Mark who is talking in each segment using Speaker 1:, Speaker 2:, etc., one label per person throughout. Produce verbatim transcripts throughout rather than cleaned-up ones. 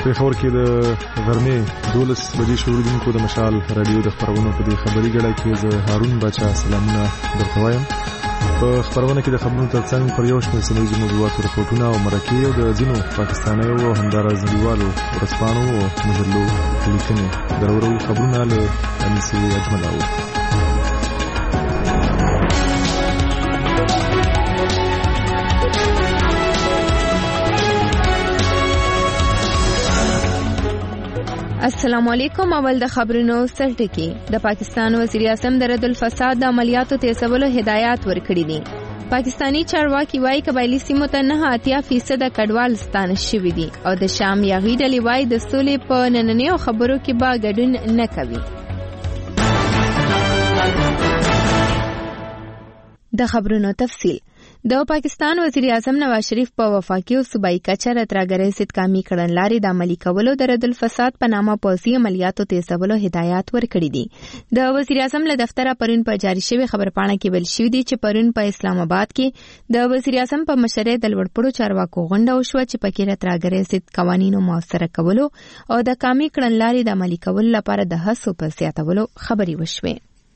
Speaker 1: پېښور کې د غرمې دولس بجې شروع دونکو د مشال رادیو د خبرونو په دې خبري ګړه کې زه هارون بچا سلامونه درته وایم. په خبرونه کې د خبرونو ترڅنګ پر یو شمېر سیمه ییزو موضوعاتو رپورټونه او مرکې او د ځینو پاکستانیو او همداراز نړیوالو ورځپاڼو او مجلو لیکنې درورو خبرونه له انیسې اجمل.
Speaker 2: السلام علیکم. اول د خبرونو سرټکی. د پاکستان وزیر اعظم د رد الفساد د عملیاتو تیزولو هدایات ورکړي دي. پاکستانی چارواکي وايي قبایلی سیمو ته نه اتیا فیصد کډوال ستانه شوي دي او د شام یاغي ډلې وايي د سولې په نننیو خبرو کې به ګډون نه کوي. د خبرونو تفصیل. د پاکستان وزیر اعظم نواز شریف په وفاقي او صوبایي کچه راتراګرۍ سید کامي کړنلارې د عملي کولو د رد الفساد په نامه پوځي عملیاتو تیزولو هدایات ورکړي دي. د وزیر اعظم له دفتره پرون په جاري شوی خبرپاڼه کې ویل شوی دی چې پرون په اسلام آباد کې د وزیر اعظم په مشرۍ د لوړپوړو چارواکو غونډه وشوه چې پکې راتراګرۍ سید قوانینو موثره کولو او د کامي کړنلارې د عملي کولو لپاره د هڅو په زیاتولو خبرې وشوې.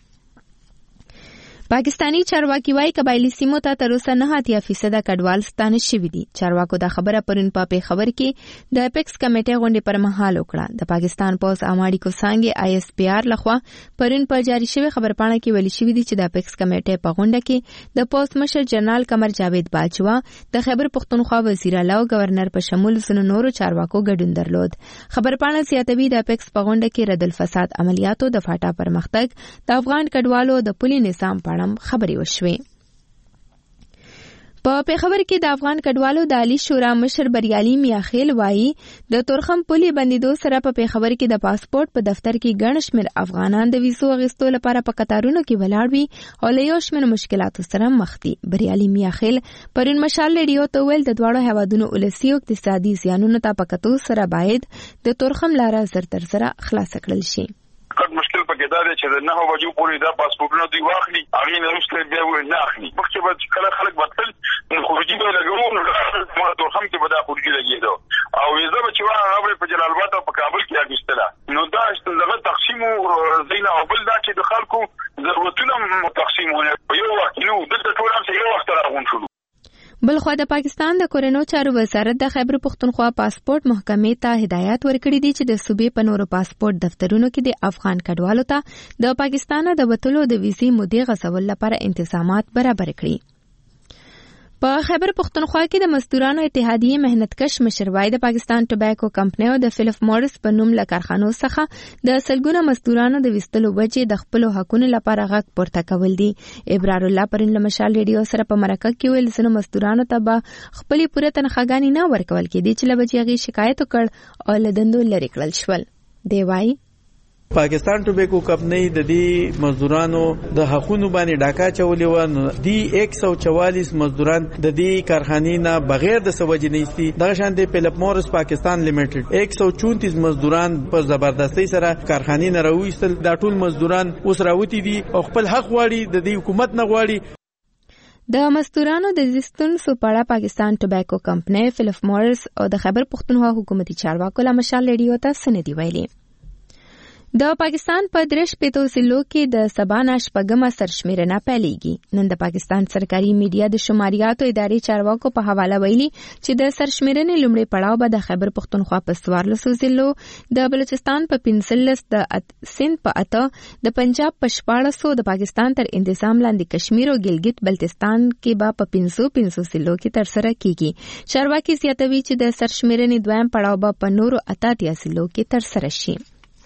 Speaker 2: پاکستانی چارواکي وايي قبایلی سیمو ته تر اوسه نه اتیا فیصد کډوال ستانه شوي دي. چارواکو دا خبره پرون په پېښور کې د اپیکس کمیټې غونډې پر مهال وکړه. د پاکستان پوز اماړي کو څنګه آی اس پی آر لخوا پرون په جاري شوی خبرپاڼه کې ویل شوی دی چې د اپیکس کمیټې په غونډه کې د پوز مشر جنرال قمر جاوید باجوا د خیبر پختونخوا وزیر اعلی او گورنر په شمول زنو نورو چارواکو ګډون درلود. خبرپاڼه زیاتوي د اپیکس په غونډه کې رد الفساد عملیاتو د فاټا پرمختګ د افغان کډوالو د پولي نظام په خبري وشوي. په پیښور کې د افغان کډوالو د عالی شورا مشر بریالي میاخیل وایي د تورخم پولي بندیدو سره په پیښور کې د پاسپورت په دفتر کې ګڼ شمېر افغانان د ویزو اخیستو لپاره په قطارونو کې ولاړ وي او له یو شمېر مشکلاتو سره مخ دي. بریالي میاخیل پرون مشال ریډیو ته ویل د دواړو هیوادونو ولسي او اقتصادي زیانونو ته په کتو سره باید د تورخم لاره زر تر زره خلاص کړل شي.
Speaker 3: کټ مشکل پکې دا دی چې نه هو وجو پوری دا پاسپورتونه دی واخلي هغه نه رسته بیا و نه اخلي مخکې به کله خلک بدل خروجي به لګو نو ما تورخم کې به دا خروجي لګیدو او ویزه به چې هغه په جلال آباد او په کابل کې اخیستله نو دا څنګه تقسیم زینا او بل دا چې د خلکو ضرورتونه تقسیمونه یو وخت نو د ټول هم یو وخت راغون شو.
Speaker 2: بلخوا د پاکستان د کورونو چارو وزارت د خیبر پختونخوا پاسپورت محکمې ته هدایت ورکړي دي چې د صوبې په نورو پاسپورت دفترونو کې د افغان کډوالو ته د پاکستان د وتلو د ویزې مودې غځولو لپاره انتظامات برابر کړي. په خیبر پختونخوا کې د مزدورانو اتحادیې مهنتکش مشر وای د پاکستان ټوباکو کمپنۍ او د فلپ مورس په نوم له کارخانو څخه د سلګونو مزدورانو د وستلو وجې د خپل حقوقو لپاره غږ پورته کول دي. ابرار الله پرون له مشال ریډیو سره په مرکه کې ویل زنه مزدورانو ته به خپل پوره تنخواګانی نه ورکول کېدي چې لبجیږي شکایت وکړ او له دندو لري کړل شول. دی وای
Speaker 4: پاکستان ټوباکو کمپنۍ د دې مزدورانو د حقوقو باندې ډاکا چولې و نو دی یک سو چوالیس مزدوران د دې کارخانې نه بغیر د سوجې نيستي د شان د فلپ مورس پاکستان لیمیټډ یک سو چونتیس مزدوران په زبردستۍ سره کارخانې نه راوېستل. دا ټول مزدوران اوس راوتی دي او خپل حق غواړي د دې حکومت نه غواړي.
Speaker 2: د مزدورانو د زیستونسو په اړه پاکستان ټوباکو کمپنۍ فلپ مورس او د خیبر پختونخوا حکومتي چارواکو له مشال ریډیو ته سندې ویلي. د پاکستان په درش پېتو سلو کې د سبانا شپږمه سرشمیرنه پیلېږي. نن د پاکستان سرکاري میډیا د شماریاتو ادارې چارواکو په حواله ویلي چې د سرشمیرنې لومړی پړاو به د خیبر پختونخوا په څوارلسو ضلعو، د بلوچستان په پنځلس، د سند په اته، د پنجاب په شپاړسو، د پاکستان تر انتظام لاندې کشمیر او ګلګت بلتستان کې به په پنځو پنځو ضلعو کې ترسره کیږي. چارواکي زیاتوي چې د سرشمیرنې دویم پړاو به په نورو اته اتیا ضلعو کې ترسره شي.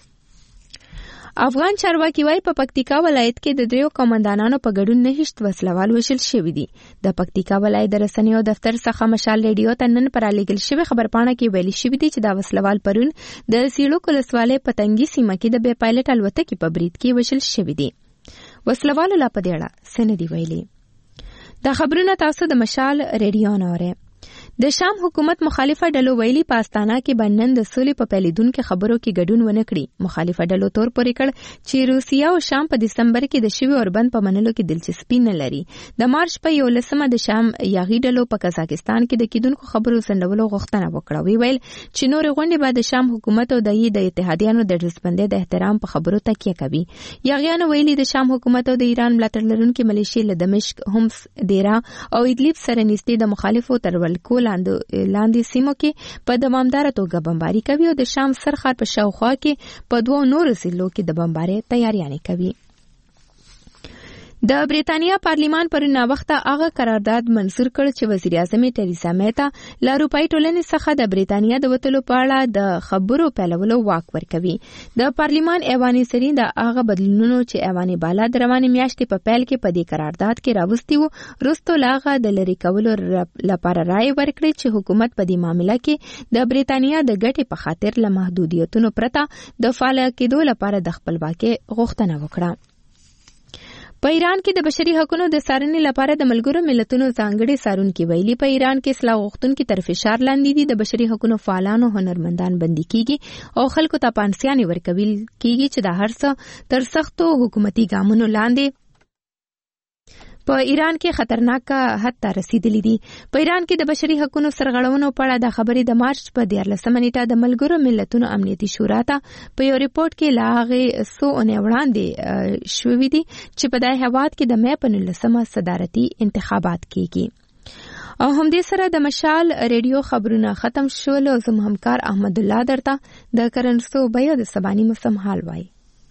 Speaker 2: افغان چارواکي وايي په پکتیکا ولایت کې د دریو قومندانانو په ګډون نهشت وسلوال وشل شوي دي. د پکتیکا ولایت د رسنیو دفتر څخه مشال ریډیو ته نن پر الیګل شوی خبرپاڼه کې ویلي شوی دی چې دا وسلوال پرون د سیړو کولسوالۍ په تنګي سیمه کې د بې پایلټ الوتکې په برید کې وشل شوی دي. وسلوالو لا په دې اړه سندې ویلي. دا خبرونه تاسو د مشال ریډیو نه اورئ. د شام حکومت مخالفه ډلو ویلي په استانا کې بنن د سولې په پیلیدونکو خبرو کې ګډون ونه کړي. مخالفه ډلو تور پورې کړ چې روسیا او شام په دسمبر کې د شوی اوربند په منلو کې دلچسپي نه لري. د مارچ په یولسمه د شام یاغي ډلو په قزاقستان کې د کیدونکو خبرو سندولو غوښتنه وکړه. وی ویل چې نور غونډې به د شام حکومت او د د اتحادیانو د ډسبندۍ د احترام په خبرو تکیه کوي. یاغیانو ویلي د شام حکومت او د ایران ملاتړ لرونکي ملیشې له دمشق، هومس، دیرا او ادلیب سره نږدې د مخالفو ترولکو لاندې سیمو کې په دوامداره توګه بمباري کوي او د شام سرخار په شاوخوا کې په دوه نورو ضلعو کې د بمبارۍ تیاریانې کوي. د بریتانیا پارلیمان پر ناوخته هغه قرارداد منظور کړ چې وزیر اعظم ټریسا مې ته له اروپایي ټولنې څخه د بریتانیا د وتلو په اړه د خبرو پیلولو واک ورکوي. د پارلیمان ایواني سري د هغه بدلونونو چې ایواني بالا د روانې میاشتې په پیل کې په دې قرارداد کې راوستي وو وروسته له هغه د لرې کولو لپاره رایې ورکړې چې حکومت په دې معامله کې د بریتانیا د ګټې په خاطر له محدودیتونو پرته د فعال کېدو لپاره د خپلواکۍ غوښتنه وکړه. په ایران کې د بشري حقوقو د څارنې لپاره د ملګرو ملتونو ځانګړي څارونکي ویلي په ایران کې اصلاح غوښتونکي تر فشار لاندې دي. د بشري حقوقو فعالانو هنرمندان بندي کیږي او خلکو ته پانسیانې ورکول کیږي چې د هر څه تر سختو حکومتي ګامونو لاندې په ایران کې خطرناک حد ته رسیدلی دي. په ایران کې د بشري حقوقو سرغړونو په اړه د خبرې د مارچ په دیارلسمه نیټه د ملګرو ملتونو امنیتي شورا ته په یو ریپورت کې لا هغې څو اونۍ وړاندې شوي دي چې په دې هیواد کې د مې په نولسمه صدارتي انتخابات کیږي. او همدې سره د مشال ریډیو خبرونه ختم شول او زموږ همکار احمد الله درته د کرنسو بیا د سباني موسم حال وایي.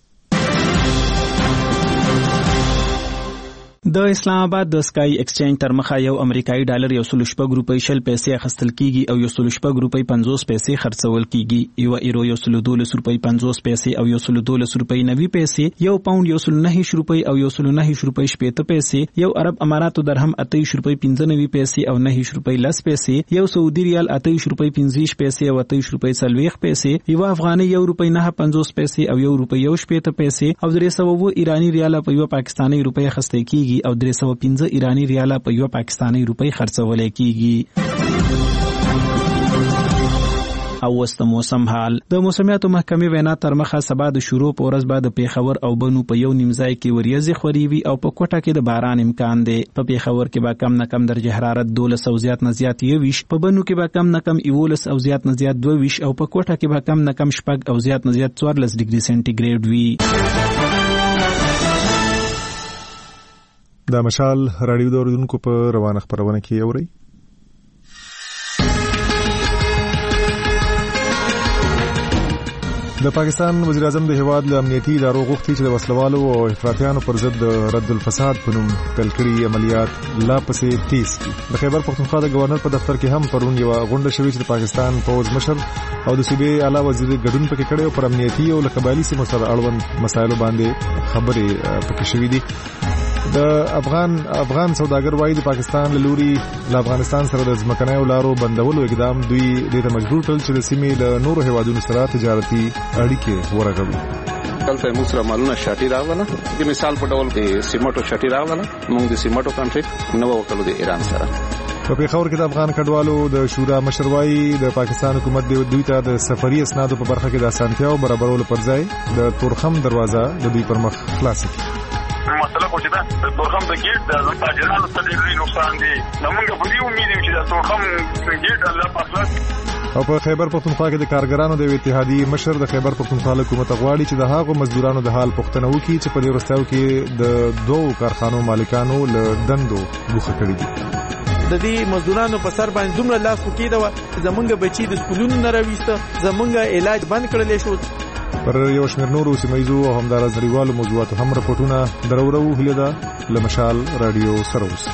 Speaker 5: د اسلام آباد د سکای ایکسچینج تر مخه یو امریکایي ډالر یو سل شپږ روپۍ شل پیسې اخیستل کیږي او یو سل شپږ روپۍ پنځوس پیسې خرڅول کیږي. یو ایرو یو سل دولس روپۍ پنځوس پیسې او یو سل دولس روپۍ نوي پیسې. یو پاوند یو سل نهه روپۍ او یو سل نهه روپۍ شپېته پیسې. یو عرب اماراتو درهم اتهیش روپۍ پنځه نوي پیسې او نهه روپۍ لس پیسې. یو سعودي ریال اتهیش روپۍ پنځه پیسې او اتهیش روپۍ څلوېښت پیسې. یو افغاني یو روپۍ نه پنځوس پیسې او یو روپۍ یو شپېته پیسې او درې سوه ایرانی ریال په یو پاکستاني روپۍ اخیستل کیږي او درې سوه پنځه ایرانی ریاله په یو پاکستاني روپۍ خرڅول کیږي. او وست موسم حال. د موسمیاتو محکمې وینا تر مخه سبا د شروع په ورځ بعد پیښور او بنو په یو نیمځای کې وریځې خوري وي او په کوټه کې د باران امکان دی. په پیښور کې به کم نه کم درجه حرارت دولس او زیات نه زیات یوویش، په بنو کې به کم نه کم یولس او زیات نه زیات دوه ویش او په کوټه کې به کم نه کم شپږ او زیات نه زیات څوارلس ډیګري سنټیګریډ وي.
Speaker 1: د مشال راډیو د اوریدونکو په روانه خبرونه کې اوري. د پاکستان وزیر اعظم د هیواد له امنیتي ادارو غوښتي چې د وسلوالو او افراطیانو پر ضد د رد الفساد په نوم پیل کړي عملیات لا پسې تیز کړي. د خیبر پختونخوا د گورنر په دفتر کې هم پرون یو غونډه شوې چې د پاکستان پوځ مشر او د صوبې اعلی وزیر ګډون پکې کړي او پر امنیتي او قبایلی سیمو سره اړوند مسایلو باندې خبرې پکې شوې دي. د افغان افغان سوداګر وايي د پاکستان له لوري له افغانستان سره د ځمکنیو لارو بندولو اقدام دوی د مجبور کړل چې د سیمې له نورو هیوادونو سره تجارتي اړیکې ورغوي.
Speaker 6: دلته موږ سره مالونه شاټي راغله. د مثال په ډول د سیمټو شاټي راغله. موږ د سیمټو کانټریکټ نو وکړو د ایران سره.
Speaker 1: په پیښور کې د افغان کډوالو د شورا مشر وايي د پاکستان حکومت دوی ته د سفري اسنادو په برخه کې د اسانتیاو برابرولو پر ځای د تورخم دروازه د دوی پر مخ خلاص کړي.
Speaker 3: مسله کوچه ده د تورخم د گیټ د تاجرانو ته ډېر نقصان دي. موږ په دې امید یو چې د تورخم گیټ الله پاک.
Speaker 1: او په خیبر پختونخوا کې د کارګرانو د اتحادیې مشر د خیبر پختونخوا حکومت غواړي چې د هغو مزدورانو د حال پوښتنه وکړي چې په دې وروستیو کې د دوو کارخانو مالکانو له دندو ګوښه کړي دي.
Speaker 4: د دې مزدورانو په سر باندې دومره لاس وکیده زمونږ بچي د سکولونو نه راويسته، زمونږ علاج بند کړل شو.
Speaker 1: پر یو شمېر نورو سیمایزو او همدارس نړیوالو موضوعاتو هم راپورټونه درورو. هیله ده له مشال راډیو سره اوسئ.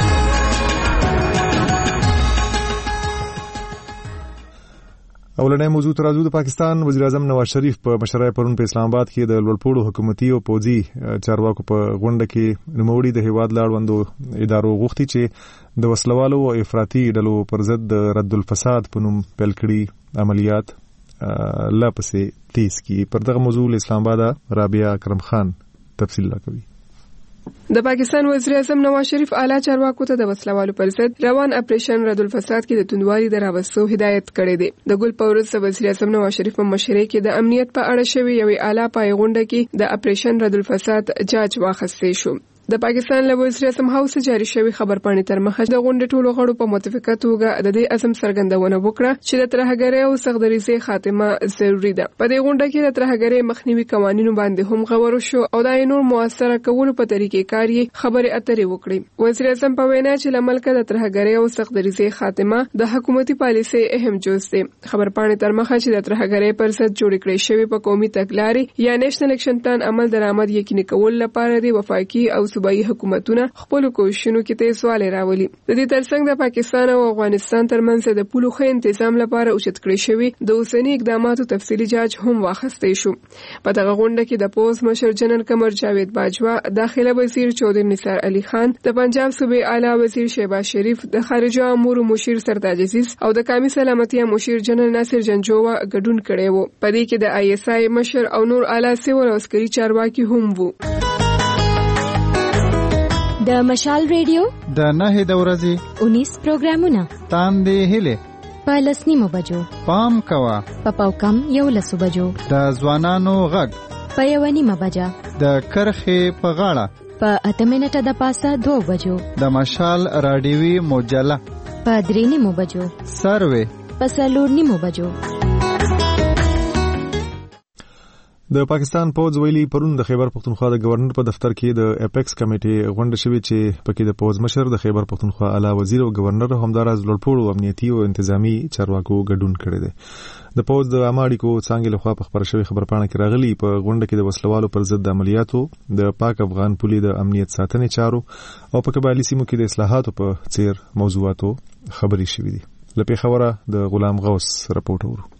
Speaker 1: اولنې موضوع ترازو د پاکستان وزیر اعظم نواز شریف په مشرۍ پرون په اسلام آباد کې د لوړپوړو حکومتي او پوځي چارواکو په غونډه کې نوموړي د هیواد لاړوندو ادارو غوښتي چې د وسلوالو او افراطي ډلو پر ضد د رد الفساد په نوم پیل کړي عملیات لا پسې تیز کی. پر دغه موضوع اسلام آباد رابعه کرم خان تفصیل راکوي.
Speaker 7: د پاکستان وزیر اعظم نواز شریف اعلی چارواکو ته د وسلوالو پر ضد روان اپریشن رد الفساد کې د توندوالي د راوستو هدایت کړی دی. د ګل پورز وزیر اعظم نواز شریف په مشرۍ کې د امنیت په اړه شوی یو اعلی پای غونډه کې د اپریشن رد الفساد جاج واخیستې شو. د پاکستان له وزیر اعظم هاوس جاری شوی خبرپاڼې تر مخه د غونډې ټولو غړو په متفقه توګه د دې عزم څرګندونه وکړه چې د ترهګرۍ او سختدریزۍ خاتمه ضروري ده. په دې غونډه کې د ترهګرۍ مخنیوي قوانینو باندې هم غور وشو او د نور موثره کولو په طریقې کاری خبرې اترې وکړي. وزیر اعظم په وینا چې لملکه د ترهګرۍ او سختدریزۍ خاتمه د حکومتي پالیسۍ اهم جز دی. خبرپاڼې تر مخه چې د ترهګرۍ پر ضد جوړ کړی شوی په قومي تګلارې یا نېشنل اکشن پلان عمل درآمد یقیني کول لپاره د وفاقي او صوبایي حکومتونه خپل کوششونو کې ته سوال راولي. د دې ترڅنګ د پاکستان او افغانستان ترمنځ د پولو ښه تنظیم لپاره اوچت کړی شوی د اوسنی اقداماتو تفصیلي جاج هم واخیستې شو. په دغه غونډه کې د پوز مشر جنرال قمر جاوید باجوا، داخله وزیر چودھری نثار علي خان، د پنجاب صوبې اعلی وزیر شهباز شریف، د خارجه امور مشیر سردار عزیز او د قومي سلامتیا مشیر جنرال ناصر جنجووا ګډون کړي وو. په دې کې د آی اس آی مشر او نور اعلی سیول او عسکري چارواکي هم وو.
Speaker 2: د مشال ریډیو
Speaker 8: د نهه د ورځې
Speaker 2: انیس پروګرامونه
Speaker 8: تام دی هله
Speaker 2: په لسنیمو بجو
Speaker 8: پام کوا
Speaker 2: په پاوکم یو لسو بجو
Speaker 8: د ځوانانو غږ
Speaker 2: په یو نیمه بجا
Speaker 8: د کرخې په غاړه
Speaker 2: په اته منټه د پاسه دوه بجو
Speaker 8: د مشال رادیوي مجله
Speaker 2: په درې نیمو بجو
Speaker 8: سروي
Speaker 2: په څلور نیمو بجو.
Speaker 1: د پاکستان پوز ویلي پرون د خیبر پختونخوا د گورنر په دفتر کې د اپیکس کمیټې غونډه شوې چې پکې د پوز مشر د خیبر پختونخوا اعلی وزیر او گورنر همداراز لوړپوړو امنیتي او انتظامی چارواکو ګډون کړی دی. د پوز د عامه اړیکو څانګې لخوا په خبره شوې خبرپاڼه کې راغلي په غونډه کې د وسلوالو پر ضد عملیاتو، د پاک افغان پولي د امنیت ساتنې چارو او په قبایلي سیمو کې د اصلاحاتو په څیر موضوعاتو خبرې شوې دي. له پیښوره د غلام غوث رپورټ ورو.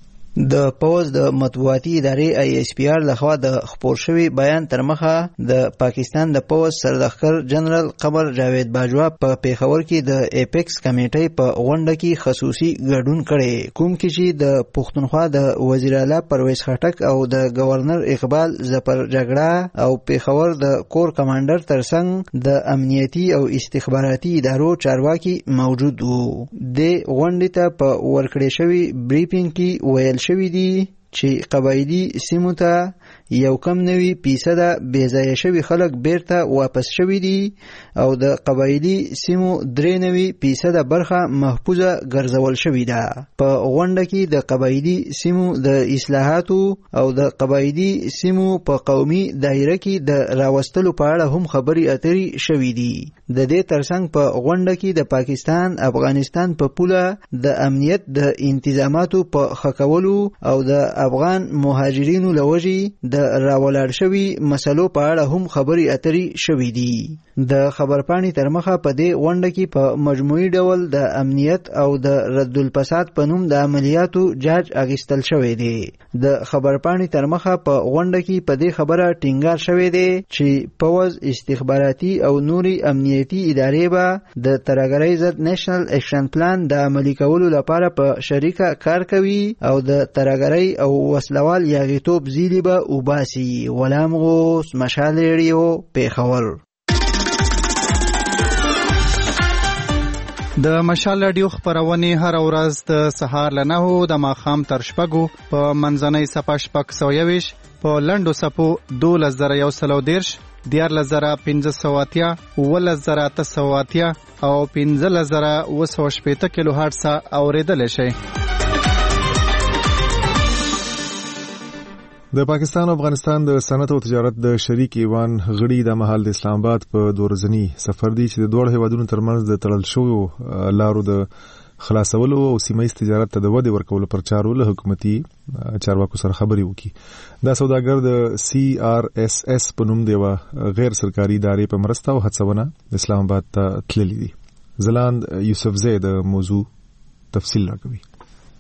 Speaker 9: د پوز د مطبوعاتي ادارې آی ایس پی آر لخوا د خپور شوی بیان تر مخه د پاکستان د پوز سرلښکر جنرال قمر جاوید باجوا په پیښور کې د ایپیکس کمیټې په غونډه کې خصوصي ګډون کړي، کوم کې چې د پښتونخوا د وزیر اعلی پرویز خټک او د گورنر اقبال ظفر جګړه او پیښور د کور کمانډر ترڅنګ د امنیتي او استخباراتي ادارو چارواکي موجود وو. د غونډې ته په ورکړې شوی بریفینګ کې ویل شوی دی چې قبایلی سیمو ته یو کم نوي فیصده بې ځایه شوي خلک بیرته واپس شوي دي او د قبایلی سیمو درې نوي فیصده برخه محفوظه ګرځول شوې ده. په غونډه کې د قبایلی سیمو د اصلاحاتو او د قبایلی سیمو په قومي دایره کې د راوستلو په اړه هم خبرې اترې شوې دي. د دې ترڅنګ په غونډه کې د پاکستان افغانستان په پوله د امنیت د انتظاماتو په ښه کولو او د افغان مهاجرینو لوجې د راولاړ شوي مسلو په اړه هم خبرې اترې شوې دي. د خبرپاڼې تر مخه په دې غونډه کې په مجموعي ډول د امنیت او د رد الفساد په نوم د عملیاتو جاج اخیستل شوی دی. د خبرپاڼې تر مخه په غونډه کې په دې خبره ټینګار شوی دی چې پوز استخباراتي او نوري امنیتي ادارې به د ترهګرۍ ضد نېشنل اکشن پلان د عملي کولو لپاره په شریکه کار کوي او د ترهګرۍ او وسلوال یاغیتوب زیلي به وباسي. غلام غوث، مشال ریډیو، پیښور.
Speaker 8: د مشال رادیو خبرونه هر ورځ د سهار له نهو د ماښام تر شپږو په منځنۍ صفه شپږ سوه یوویشت په لنډو څپو دولس زره یو سل او دېرش، دیارلس زره پنځه سوه اتیا، اوولس زره اته سوه اتیا او پنځلس زره اوه سوه شپېته کیلو هرټز اورېدلی شئ.
Speaker 1: د پاکستان او افغانستان د صنعت او تجارت د شریک ایوان غړي د مهال د اسلام آباد په دورزنی سفر دی چې د دوه هیوادونو ترمنځ د تړل شویو لارو د خلاصولو او سیمه تجارت ته د ودې ورکولو پر چارو له حکومتي چارواکو سره خبرې وکړي. دا سوداګر د سی آر اس اس په نوم دی غیر سرکاري ادارې په مرسته او هڅونه اسلام آباد ته تللي دي. زلاند یوسف زید موضوع تفصیل راکوي.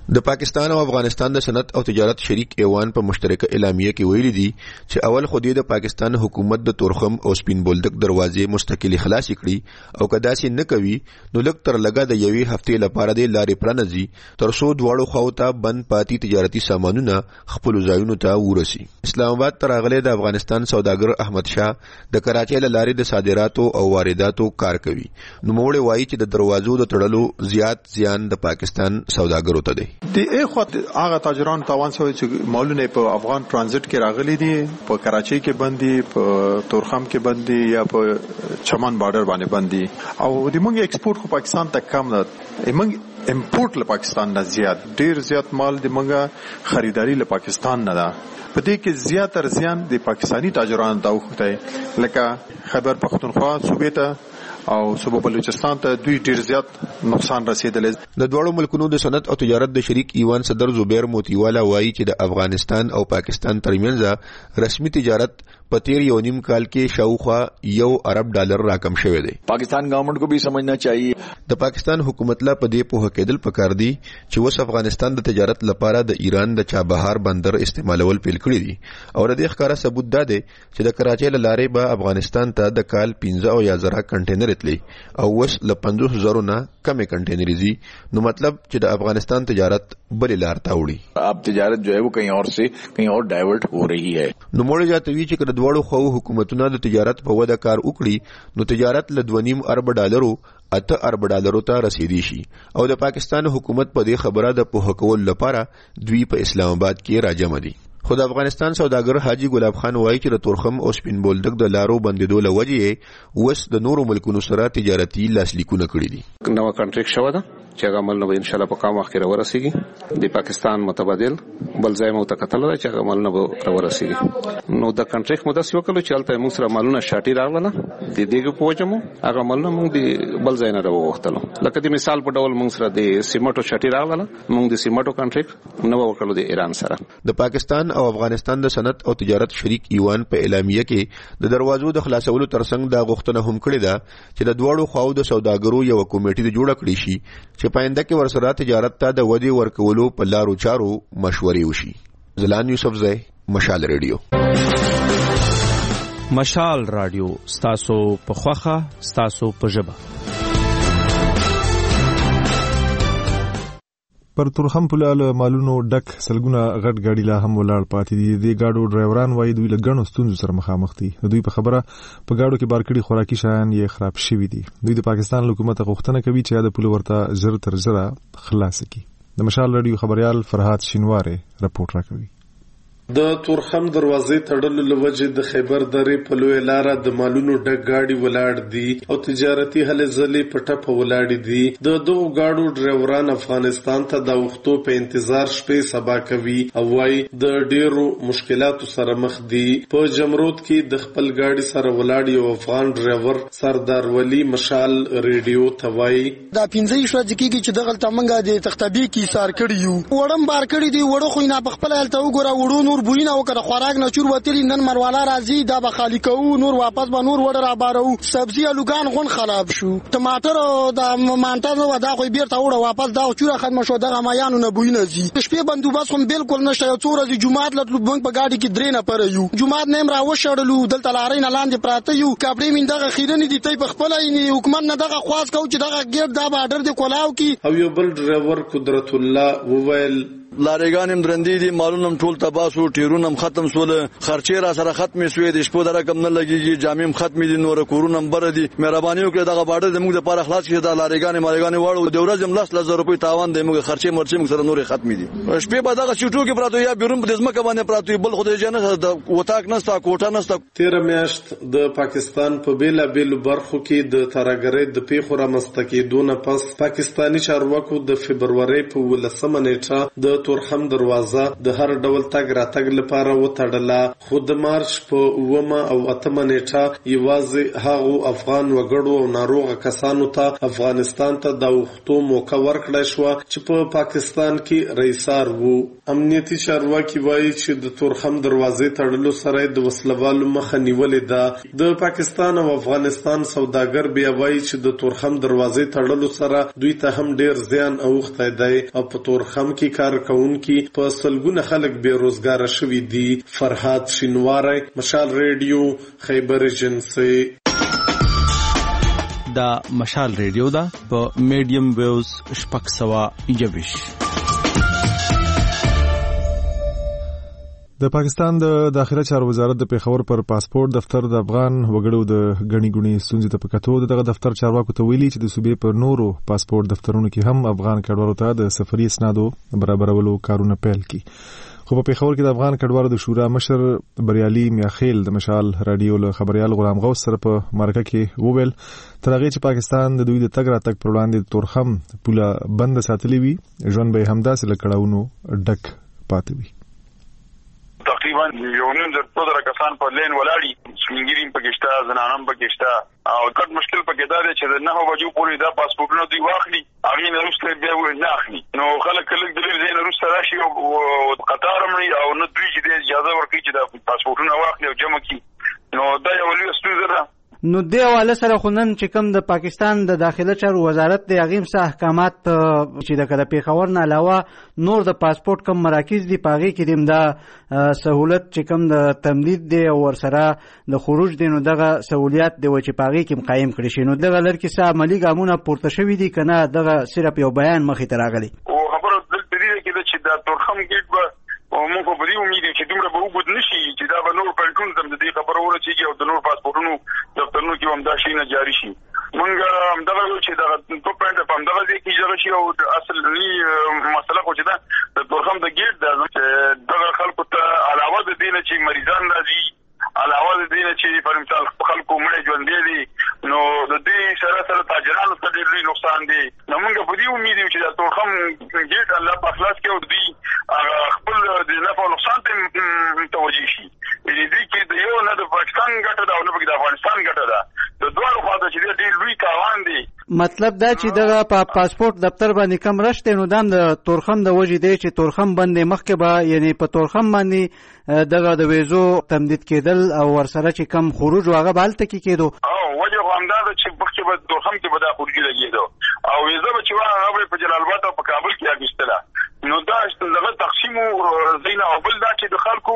Speaker 10: د پاکستان او افغانستان د صنعت او تجارت شریک ایوان په مشترکه اعلامیه کې ویلي دي چې اول خو د پاکستان حکومت د تورخم او سپین بولدک دروازې مستقلی خلاص کړي او کدا سي نه کوي نو لک تر لګا د یوې هفتې لپاره د لارې پرنځي تر څو دواړو خواوته بند پاتې تجارتي سامانونه خپل ځایونو ته ورسي. اسلام آباد تر اغله د افغانستان سوداګر احمد شاه د کراچۍ له لارې د صادراتو او وارداتو کار کوي. نو موږ وایي چې د دروازو د تړلو زیات زیان د پاکستان سوداګرو ته دی.
Speaker 11: د اخوت هغه تاجران تاوان شوی چې مالونه په افغان ترانزیت کې راغلي دي، په کراچۍ کې بندي، په تورخم کې بندي یا په چمن بارډر باندې بندي او د موږ ایکسپورت خو پاکستان ته کم ده، موږ امپورټ له پاکستان نه زیات ډیر زیات مال د موږ خریداري له پاکستان نه ده. په دې کې زیاتره زیان د پاکستانی تاجرانو ته وخته لکه خیبر پختونخوا صوبې ته او صوبه بلوچستان ته دوی ډیر زیات نقصان رسیدلی.
Speaker 10: د دوړو ملکونو د صنعت او تجارت د شریک ایوان صدر زبیر موتیوالا وایي چې د افغانستان او پاکستان ترمنځ رسمي تجارت په تیر یو نیم کال کې شاوخوا یو ارب ډالر راکم شوی دی.
Speaker 12: پاکستان گورنمنٹ کو بھی سمجھنا چاہیے.
Speaker 10: د پاکستان حکومت لا په دې په کېدل پکار دی چې وس افغانستان د تجارت لپاره د ایران د چابهار بندر استعمالول پیل کړی دي او د دې ښکارا ثبوت ده چې د کراچۍ لارې به افغانستان ته د کال پنځه او یا زره کنټینر اتلی او وس ل پنځوس زره نه کم کنټینر دي. نو مطلب چې د افغانستان تجارت بل لار ته وړي.
Speaker 12: اب تجارت جو ہے وہ کہیں اور سے کہیں اور ڈائیورٹ ہو رہی ہے.
Speaker 10: نو موږ جاتوي چې د دوړو خو حکومتونو د تجارت په وده کار وکړي نو تجارت ل دوه نیم ارب ډالرو اته ارب ډالرو ته رسیدي شي او د پاکستان حکومت په دې خبره د په حقول لپاره دوی په اسلام آباد کې راجمع دي. خو د افغانستان سوداګر حاجی ګلاب خان وایي چې د تورخم او سپین بولدک د لارو بندیدو له وجې وس د نورو ملکونو سره تجارتي لاسلیکونه کړي دي.
Speaker 6: نو کنټریکټ شوه ده چې هغه عمل نو ان شاء الله په کوم وخت کې ورسیږي. د پاکستان متبادل بل ځای مو ته کتل چې هغه عمل نو ورسیږي. نو د کنټریکټ مو داسې وکړو چې الته موږ سره مالونه شاټي راغله د دېګو پوجمو هغه عمل نو موږ د بل ځای نه راوغختلو. لکه د مثال په ډول موږ سره د سیمټو شاټي راغله موږ د سیمټو کنټریکټ نو وکړو د ایران سره.
Speaker 10: د پاکستان او افغانستان د صنعت او تجارت شریک ایوان په اعلامیه کې د دروازو د خلاصولو ترڅنګ دا غوښتنه هم کړې ده چې د دوړو خواو د سوداګرو یو کمیټه د جوړ کړی شي چې پاینده کې ورسره تجارت ته د ودی ورکولو په لارو چارو مشورې وشي. زلان یوسف زئی، مشال ریډیو.
Speaker 13: مشال رادیو ستاسو په خوخه ستاسو په ژبه.
Speaker 1: پر تورخم پلاله مالونو ډک سلګونه غټ ګاډي لا هم ولاړ پاتې دي. د ګاډو ډرایوران وایي دوی له ګڼو ستونزو سره مخامخ دي. دوی په خبره په ګاډو کې بارکړي خوراکي شیان یې خراب شوي دي. دوی د پاکستان حکومت غوښتنه کوي چې دا پوله ورته زر تر زره خلاص کړي. د مشال رادیو خبريال فرحات شینواره رپورټ راکوي.
Speaker 14: د تورخم دروازې تړلو لوجه د خیبر درې په لوی لاره د مالونو ډک گاډي ولاړ دي او تجارتي هلې ځلې په ټپه ولاړ دي. د دوه گاډو ډرایوران افغانستان ته د وختو په انتظار شپې سبا کوي او وايي د ډیرو مشکلاتو سره مخ دي. په جمرود کې د خپل گاډي سره ولاړ یو افغان ډرایور سردار ولی مشال ریډیو ته وايي
Speaker 15: دا پنځه شو ځکه چې دغه تمنګه د تختبی کې سار کړی یو وړم بار کړی دی وړو خو نه په خپل حالت وګوره وړو نور بوینه وکړه خوراک نه چور وتلی نن مروالا راځي دا به خالی کوو نور واپس به نور وړه را بارو سبزی الوګان غون خراب شو ټماټر د مانټا نو دا خو بیرته وړه واپس دا چور ختم شو دغه مایانو نه بوینه زی شپې بندوبست هم بالکل نشته. یو څور د جمعات لټلو بنک په گاډي کې درې نه پر یو جمعات نیم را وشړلو دلته لارې نه لاندې پراته یو کپړې من دغه خیرنی دي ته په خپل حکومت نه دغه خواص کو چې دغه ګیر دا بارډر دی کولاو کی
Speaker 14: او یو بل ډرایور قدرت الله وویل
Speaker 12: لارېګانم درندې دي مالونم ټول تباسو ټیرونم ختم سول خرچې را سره ختم شوې د شپو د رقم نه لګيږي جامم ختم دي نور کورونم بر دي مهرباني وکړه دغه باډر د موږ د پاره خلاص کړي د لارېګانې مالګانې واړو د ورځې ملاس لزر روپۍ تاوان دی موږ خرچې مرچې موږ سره نور ختم دي شپې به دغه چټو کې پراته یا بیرون د ځمکه باندې پراته بل خدای جنه د وتاک نستا کوټه نستا.
Speaker 14: تیر میاشت د پاکستان په بیلا بیل برخو کې د ترګرې د پیښو را مستکیدونه پس پاکستانی چارواکو د فبرवरी په ولسمه نیټه د د تورخم دروازه د هر ډول تګ راتګ لپاره وتړله، خو د مارچ په اومه او اتمه نیټه یوازې هغو افغان وګړو او ناروغه کسانو ته افغانستان ته د وختو موقع ورکړای شوه چې په پاکستان کې رئیسار وو. امنیتي چارواکي وایي چې د تورخم دروازې تړلو سره د وسلوالو مخه نیولې ده. د پاکستان او افغانستان سوداګر بیا وایي چې د تورخم دروازې تړلو سره دوی ته هم ډیر زیان اوخته دی او په تورخم کې کار کوونکي په سلګونه خلک بې روزګاره شوي دي. فرهاد شینواری، مشال ریډیو، خیبر ایجنسی.
Speaker 13: دا مشال ریډیو دا په میډیم ویوز شپږ سوه یویش.
Speaker 1: د پاکستان د داخله چارو وزارت د پیښور پر پاسپورت دفتر د افغان وګړو د غنی ګونی ستونزې ته پکاتو دغه دفتر چارواکو ته ویلي چې د صوبې پر نورو پاسپورت دفترونو کې هم افغان کډوالو ته د سفري اسنادو برابرولو کارونه پیل کړي. خو په پیښور کې د افغان کډوالو د شورا مشر بریالي میاخیل د مشال رادیو له خبريال غلام غوث سره په مرکه کې وویل تر هغه چې پاکستان د دوی د تګ راتګ پر وړاندې د تورخم پوله بند ساتلې وي، ژوند به همداسې له کړهونو ډک پاتې وي.
Speaker 3: تقریبا یو نیم زر څو زره کسان په لین ولاړي، سپینګیري پکې شته، زنانم پکې شته، او کټ مشکل پکې دا دی چې د نهه بجو پورې دا پاسپورټونه دوی واخلي، هغې نه وروسته بیا نه اخلي. نو خلک کله د لږ ځای نه وروسته راشي او قطار مړي او نه دوی چې اجازه ورکړي چې دا پاسپورټونه واخلي او جمع کړي. نو دا یو لویه ستونزه ده.
Speaker 16: نو دی حواله سره خو نن چې کوم د پاکستان د داخله چارو وزارت د هغې څه احکامات چې د پیښور نه علاوه نور د پاسپورت کم مراکز دي په هغې کې د دا سهولت چې کوم د تمدید دی او ورسره د خروج دی، نو دغه سهولیات دی چې په هغې کې قایم کړي شي. نو دغه لر کې څه عملي ګامونه پورته شوي دي که نه دغه صرف یو بیان مخې ته راغلی؟
Speaker 3: خبره دلته دې کې ده چې دا تورخم ګیټ به موږ په دې امید یو چې دومره به وګد نشي چې دا به نور پلټون ته د دې خبره ورسېږي او د نور پاسپورټونو دفترونو کې هم دا شی نه جاري شي. موږ همدغه وایو چې دغه په پوینټ په همدغه ځای کې اجاره شي او اصلي مسله خو چې ده د تورخم د ګیټ ده چې دغه خلکو ته علاوه د دې نه چې مریضان راځي، علاوه د دې نه چې پر مثال خلکو مړه ژوندې دي، نو د دې سره سره تاجرانو ته ډېر لوی نقصان دی. نو موږ په دې امید یو چې د تورخم ګیټ الله په خلاص کې او دوی خپل د نفع او نقصان ته متوجه شي. یعنې دې کې د یو نه د پاکستان ګټه ده او نه د افغانستان ګټه ده، د دواړو خوا ته چې ډېر لوی تاوان دی.
Speaker 16: مطلب دا چې دغه په پاسپورت دفتر باندې کم رشت نو دام د تورخم د وجې دی چې تورخم باندې مخکې به یعنی په تورخم باندې دغه د ویزو تمدید کېدل او ورسره چې کم خروج هغه به هلته کې کېدو.
Speaker 3: او وجه خو همدا ده چې مخکې به تورخم کې به دا خروجي لګېدو او ویزه به چې وه هغه به په جلال آباد او په کابل کې اخیستله. نو دا دغه تقسیم ځایونه او بل دا چې د خلکو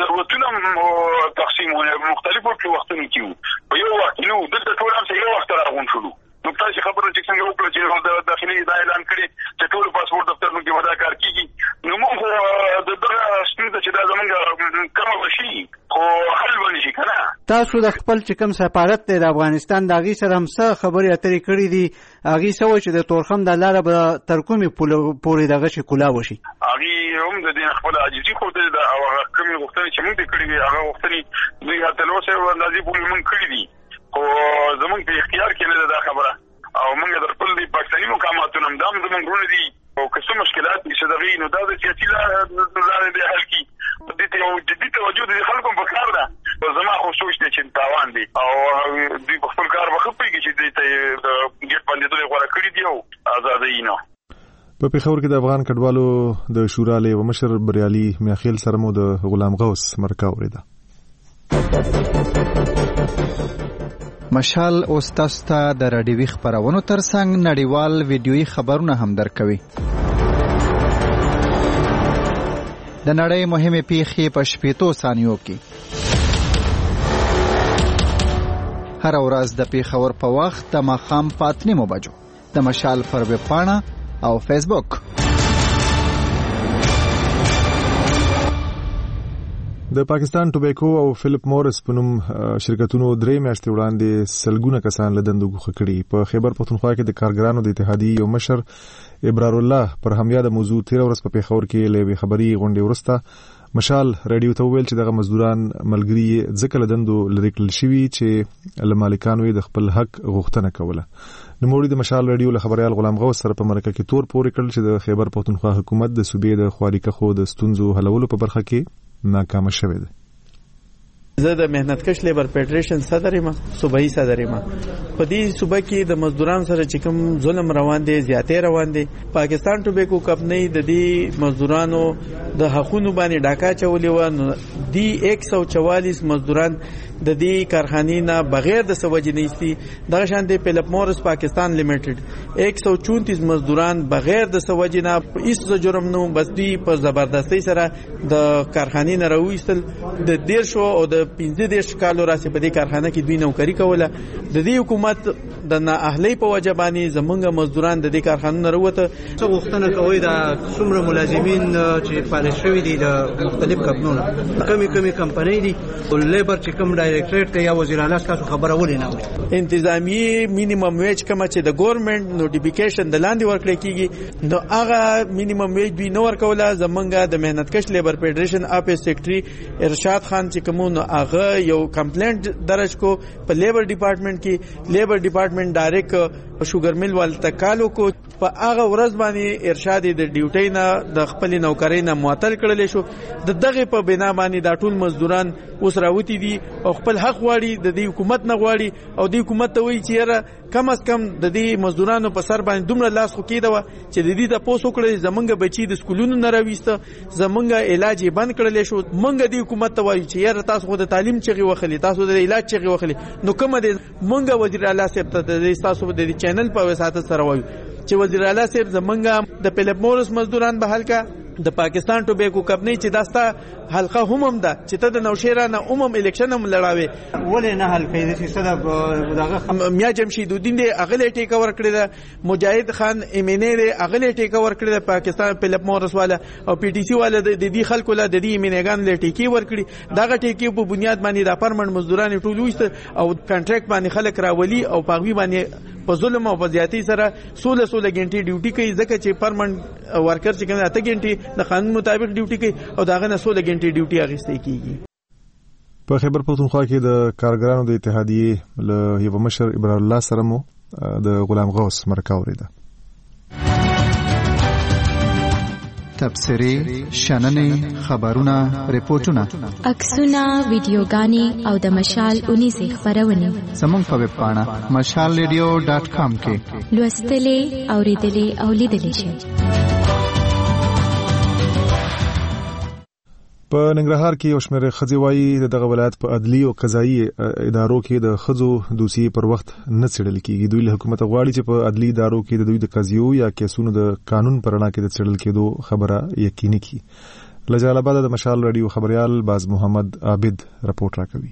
Speaker 3: ضرورتونه تقسیم مختلفو وختونو کې وو، په یو وخت کې نه دلته ټول هم یو وخت راغونډ شولو. نو تاسو خبره چې څنګه وکړه چې د داخلي دا اعلان کړي چې ټول پاسپورت دفترونو کې ودا کار کیږي، نو موږ د دغه ستونزه چې دا زمونږ کومه وشي خو حل ونی شي کنه.
Speaker 16: تاسو د خپل چې کوم سفارت د افغانستان د هغې سره هم څه خبرې اترې کړې دي؟ هغې څه وایي چې د تورخم د لاره به تر کومې پورې دغه شي کولا وشي؟
Speaker 3: هغې هم د دې خپله عاجزي ښودلې ده او هغه کومې غوښتنې چې موږ دې کړې وي هغه غوښتنې دوی تر اوسه یو اندازې پورې موږ کړي دي، خو زمونږ په اختیار کې نه ده دا خبره. او موږ د خپل د پاکستاني مقاماتو نه هم دا زمونږ وروڼه دي او که څه مشکلات دي چې د هغې نو دا د سیاسي لارې دی حل کړي. دې ته یو جدي توجه د خلکو په کار ده. زما خو سوچ دی چې تاوان دی او دوی په خپل کار به ښه پوهېږي چې دې ته د ګیټ باندې دوی غوره کړي دي او ازادۍ نه.
Speaker 1: په پیښور کې د افغان کډوالو د شورا له مشر بریالي میاخیل سره مو د غلام غوث مرکه اورېده.
Speaker 8: مشال اوس تاسو ته د راډیوي خبرونو ترڅنګ نړیوال ویډیويي خبرونه هم درکوي. د نړۍ مهمه پیښې په شپېتو ثانیو کې هر ورځ د پیښور په وخت د ماښام په اته نیمو بجو د مشال پر ویب پاڼه او فیسبوک.
Speaker 1: د پاکستان ټوبیکو او فلیپ مورس په نوم شرکتونو درې میاشتې وړاندې سلګونه کسان له دندو ګوښه کړي. په خیبر پښتونخوا کې د کارګرانو د اتحادیې یو مشر ابرار الله پر همیاده موضوع تیر ورځ په پیښور کې له خبري غونډې وروسته مشال رادیو ته ویل چې دغه مزدوران ملګري ځکه له دندو لرې کړل شوي چې له مالکانو د خپل حق غوښتنه کوله. نوموړي د مشال رادیو له خبريال غلام غوث سره په مرکه کې تور پورې کړل چې د خیبر پښتونخوا حکومت د صوبې د خواریکه خو د ستونزو حلولو په برخه کې ناکام شوی دی.
Speaker 4: زه د مهنتکش لیبر فدریشن صدر یم، صوبایي صدر یم. په دې صوبه کې د مزدورانو سره چې کوم ظلم روان دي، زیاتې روان دي. پاکستان ټوبیکو کمپنۍ د دې مزدورانو د حقونو باندې ډاکا چولې و، نو دی یک سو چوالیس مزدوران د دې کارخانې نه بغیر د سوجې نیستی. دغه شان دی فلپ مورس پاکستان لیمیټډ یک سو چونتیس مزدوران بغیر د سوجې نه هیڅ جرم نه، بس دی په زبردستی سره د کارخانې نه راوېستل. د دیر شو او د پنځه دیرش کالو راسي په دې کارخانه کې دوی نوکری کوله. د دې حکومت د نااهلۍ په وجه باندې زمونږ مزدوران د دې کارخانو نه راوته.
Speaker 16: څه غوښتنه کوي د څومره ملازمین چې فعال شوي دي د مختلف کمپنیونو، کمی کمی کمپنۍ دي او لیبر چې کوم ډایریکټریټ ته یا وزیر اعلی تاسو خبره ولې نه وي؟
Speaker 4: انتظامی مینیمم ویج کوم چې د ګورنمنت نوټیفیکیشن د لاندې ورکړل کیږي، نو هغه مینیمم ویج دوی نه ورکوله. زمونږ د مهنتکش لیبر فدریشن اپس سیکریټری ارشاد خان چې کوم نو هغه یو کمپلینټ درج کو په لیبر ډپارټمنټ کې. لیبر ډپارټمنټ ډایرکټ شوګر میل والته کالو کو په هغه ورځ باندې ارشاد د ډیوټي نه د خپل نوکرۍ نه معطل کړل شو. د دغه په بنا باندې دا ټول مزدوران اوس راوتی دي او خپل حق غواړي، د دې حکومت نه غواړي او د حکومت ته وایي چې یاره کم از کم د دې مزدورانو په سر باندې دومره لاس خو کېده و چې د دې تاسو کړی زمونږ بچي د سکولونو نه راويسته، زمونږ علاج یې بند کړل شو. مونږ د حکومت ته وایو چې یاره تاسو خو د تعلیم چغي وخلی، تاسو د علاج چغي وخلی، نو کومه د مونږ وزیر اعلی صاحب ته د تاسو د چینل په وساتت سره وایو چې وزیر اعلی صاحب زمونږ د فلپ مورس مزدوران به حل کا، د پاکستان ټوبیکو کمپنۍ چې داستا حلقه هم هم ده چې ته د نوشیره نه عموم الیکشن هم لړاوي،
Speaker 16: ولې نه حل کوي؟ چې صدا دغه
Speaker 4: میا جمشید الدین دی اغلی ټیک اور کړی ده، مجاهد خان ایمنه دی اغلی ټیک اور کړی ده، پاکستان فلپ مورس والا او پی ټی سی والا د دې خلکو له د دې ایمنګان له ټیکی ور کړی. دغه ټیکی په بنیاد باندې د پرمن مزدوران ټول وست او کانټریکټ باندې خلک راولي او پاغوي باندې په ظلم او په زیاتی سره سوله سوله غنټي ډیوټي کوي، ځکه چې پرمن ورکر چې کنه اته غنټي د قانون مطابق ډیوټي کوي او داغه نه سوله غنټي ډیوټي اغستې کیږي.
Speaker 1: په خیبر پښتونخوا کې د کارګرانو د اتحادیې له یو مشر ابراهیم الله سره مو د غلام غوث مرکه اوریده.
Speaker 8: تبصرې، شننې، خبرونه، ریپورتونه،
Speaker 2: عکسونه، ویډیوګانې او د مشال اونیزې خبرونه
Speaker 8: زموږ په ویب پاڼه مشال ریډیو ډاټ کام کې
Speaker 2: لوستلې، اوریدلې او لیدلې شئ.
Speaker 1: په ننګرهار کې یو شمېر ښځې وایي دغه ولایت په عدلي او قضایي ادارو کې د ښځو دوسیې پر وخت نه څېړل کېږي. دوی له حکومت غواړي چې په عدلي ادارو کې د دوی د قضیو یا کیسونو د قانون پر رڼا کې د څېړل کېدو خبره یقیني کړي. له جلال آباد د مشال رادیو خبريال باز محمد عابد راپورټ راکوي.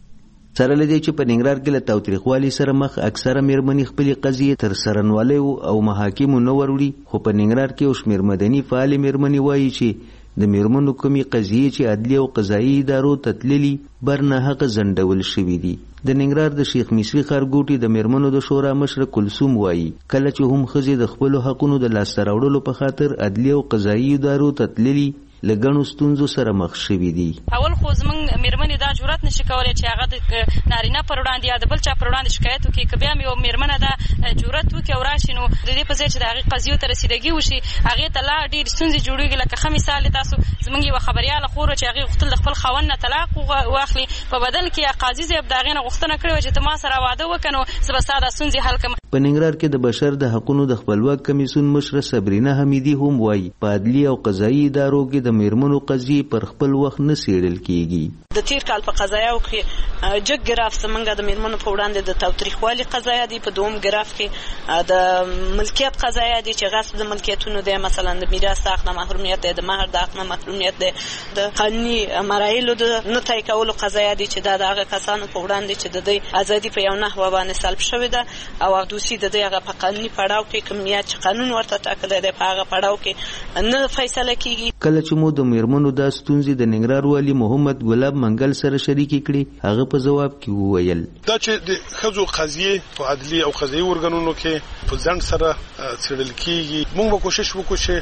Speaker 17: سره لدی چې په ننګرهار کې له تاوتریخوالي سره مخ اکثره میرمنې خپلې قضیې تر سرنوالۍ او محاکمو نه وروړي، خو په ننګرهار کې اوس شمېر مدني فعال میرمنې وایي چې د میرمنو کومې قضیې چې عدلي او قضایي ادارو ته تللي برنه حق ځنډول شوي دي. د ننګرهار د شیخ مصری ښارګوټي د میرمنو د شورا مشره کلثوم وایي کله چې هم ښځې د خپلو حقونو د لاسته راوړلو په خاطر عدلي او قضایي ادارو ته تللي لګڼو ستونزو سره مخ شوي دي.
Speaker 18: اول خو زمونږ میرمنې دا جرأت نشي کولی چې هغه د نارینه پر وړاندې یا د بل چا پر وړاندې شکایت وکړي. که بیا هم یو میرمنه دا جرأت وکړي او راشي، نو د دې په ځای چې د هغې قضیو ته رسیدګي وشي، هغې ته لا ډېرې ستونزې جوړېږي. لکه ښه مثال تاسو زمونږ یوه خبریاله خور چې هغې غوښتل د خپل خاوند نه طلاق واخلي، په بدل کې قاضي صاحب د هغې نه غوښتنه کړې وه چې ته ما سره واده وکړه، نو زه به ستا دا ستونزې حل کړم.
Speaker 17: په ننګرهار کې د بشر د حقونو د خپلواک کمیسیون مشره صبرینا حمیدي هم وایي په عدلي او قضایي ادارو کې د میرمنو قضیې پر خپل وخت نه څېړل کېږي.
Speaker 19: د تیر کال په قضایاو کې جګ ګراف زمونږ د میرمنو په وړاندې د تاوتریخوالي قضایا دي، په دوم ګراف کې د ملکیت قضایا دي چې غصب د ملکیتونو دی، مثلا د میراث حق نه محرومیت دی، د مهر د حق نه محرومیت دی، د قانوني مرایلو د نه طی کولو قضایا دي چې دا د هغه کسانو په وړاندې چې د دوی ازادي په یو نحوه باندې سلب شوې ده او دوسي د دوی هغه په قانوني پړاو کې کوم یا چې قانون ورته ټاکلی دی په هغه پړاو کې نه فیصله کیږي.
Speaker 17: کله چې مو د میرمنو دا ستونزې د ننګرهار والي محمد ګلاب منګل سره شریکې کړې، هغه په ځواب کې وویل
Speaker 20: دا چې د ښځو قضیې په عدلي او قضایي ارګانونو کې په ځنډ سره څېړل کېږي. موږ به کوشش وکړو چې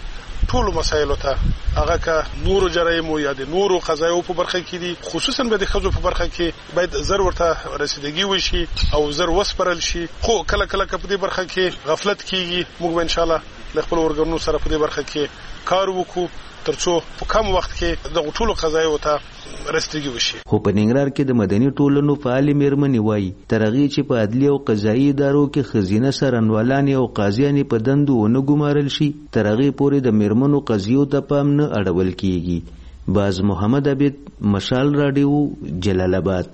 Speaker 20: ټولو مسایلو ته هغه کا نورو جرایم یا د نورو قضایو په برخه کې دي خصوصا به د خزو په برخه کې باید زر ورته رسیدګي وشي او زر وسپرل شي خو کله کله په دې برخه کې غفلت کیږي موږ ان شاء الله خپل ورګرنو سره په دې برخه کې کار وکړو ترڅو په کم وخت کې د ټولو قضایو ته رسیدګي وشي.
Speaker 17: خو په ننګرهار کې د مدني ټولنو فعال میرمنې وایي ترغی چې په عدلي او قضایي ادارو کې خزینه سرنوالان او قاضیان په دندو ونه ګمارل شي ترغی پورې د میرمنو قضیو ته پام نه اړول کیږي. باز محمد عبید مشال رادیو جلال آباد.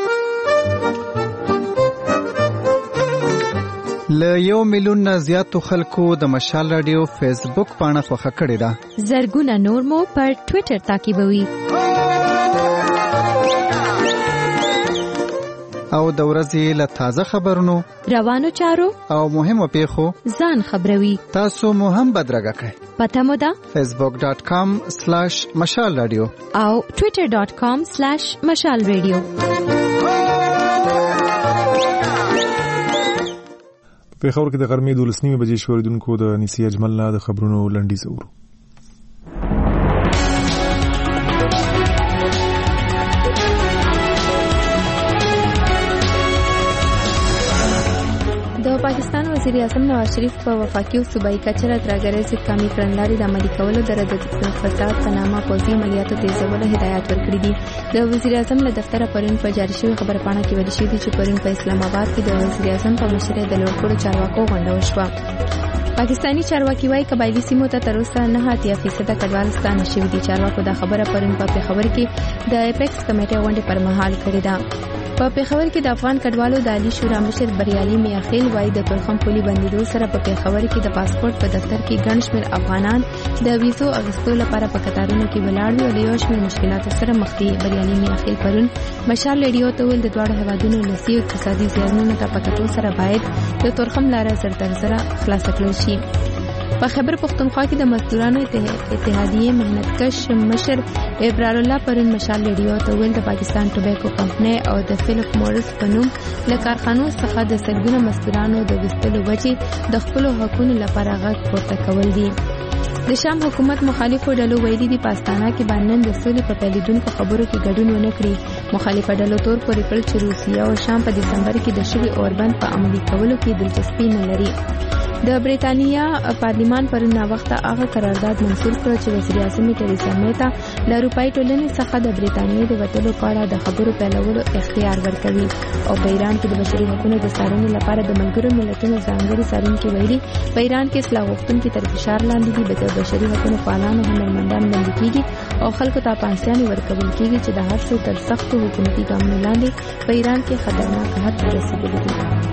Speaker 8: ل یو میلیون نه زیاتو خلکو د مشال رادیو فیسبوک پاڼه خوښه کړې ده.
Speaker 2: زرګونه نور مو پر ټوئیټر تعقیبوي.
Speaker 8: او د ورځې له تازه خبرونو
Speaker 2: روانو چارو
Speaker 8: او مهمو پیښو
Speaker 2: ځان خبروي.
Speaker 8: تاسو مو هم بدرګه کړئ.
Speaker 2: پته مو ده
Speaker 8: facebook dot com slash مشال رادیو
Speaker 2: او twitter dot com slash مشال رادیو.
Speaker 1: په خبرو کې د غرمې دولس نیمه بجې شوریدونکو د نسی اجمل نه د خبرونو لنډیز اورو.
Speaker 2: د پاکستان وزیر اعظم نواز شریف په وفاقي او صوبایي کچه راغلي ضد قومي کړنلارې د عملي کولو د رد فساد په نامه پوځي عملیاتو تیزولو هدایت ورکړي دي. د وزیر اعظم له دفتره پرون په جاری شوی خبرپاڼه کې ویل شوی چې پرون په اسلام آباد کې د وزیر اعظم په مشرۍ د لوړپوړو چارواکو غونډه وشوه. پاکستانی چارواکي وايي قبایلی سیمو ته تر اوسه نه اتیا فیصد کډوال ستانه شوي دي. چارواکو دا خبره پرون په پیښور کې د ایپیکس کمیټې غونډې پر مهال کړې ده. په پیښور کې د افغان کډوالو د عالی شورا مشر بریالي میاخیل وايي د تورخم پولي بندیدو سره په پیښور کې د پاسپورت په دفتر کې ګڼ شمېر افغانان د ویزو اخیستو لپاره په قطارونو کې ولاړ وي او له یو شمېر مشکلاتو سره مخ دي. بریالي میاخیل پرون مشال رادیو ته ویل د دواړو هیوادونو لسی اقتصادي زیانونو ته په کتو سره باید د تورخم لاره زر تر زره خلاص کړل شي. په خیبر پختونخوا کې د مزدورانو اتحادیې مهنتکش مشر ابرار الله پرون مشال رادیو ته ویل د پاکستان ټوبیکو کمپنۍ او د فلپ مورس په نوم له کارخانو څخه د سلګونو مزدورانو د وستلو وجې د خپلو حقوقو لپاره غږ پورته کول دي. د شام حکومت مخالفو ډلو ویلي دي پاکستان کې باندې د سولې په پیلیدونکو خبرو کې ګډون ونه کړي. مخالفه ډلو تور پورې کړ چې روسیه او شام په دسمبر کې د شوي اوربند په عملي کولو کې دلچسپي نه لري. د بریټانیا پارلیمان پرون نا وخته هغه قرارداد منسوخ کړ چې وزیر اعظم ټریسا میتا له اروپאי ټولنې څخه د بریټانیا د وټلو په اړه د خبرو پیلولو اختیار ورکوي. او په ایران کې د بشري حقوقو د څارنې لپاره د ملګرو ملتونو ځانګړي څارونکي ویلي په ایران کې اصلاح غوښتونکي تر فشار لاندې دي. د بشري حقوقو فعالانو هنرمندان بندي کیږي او خلکو ته پانسیانې ورکول کیږي چې د هر څه تر سختو حکومتي ګامونو لاندې په ایران کې خطرناک حد ته رسیدلي دي.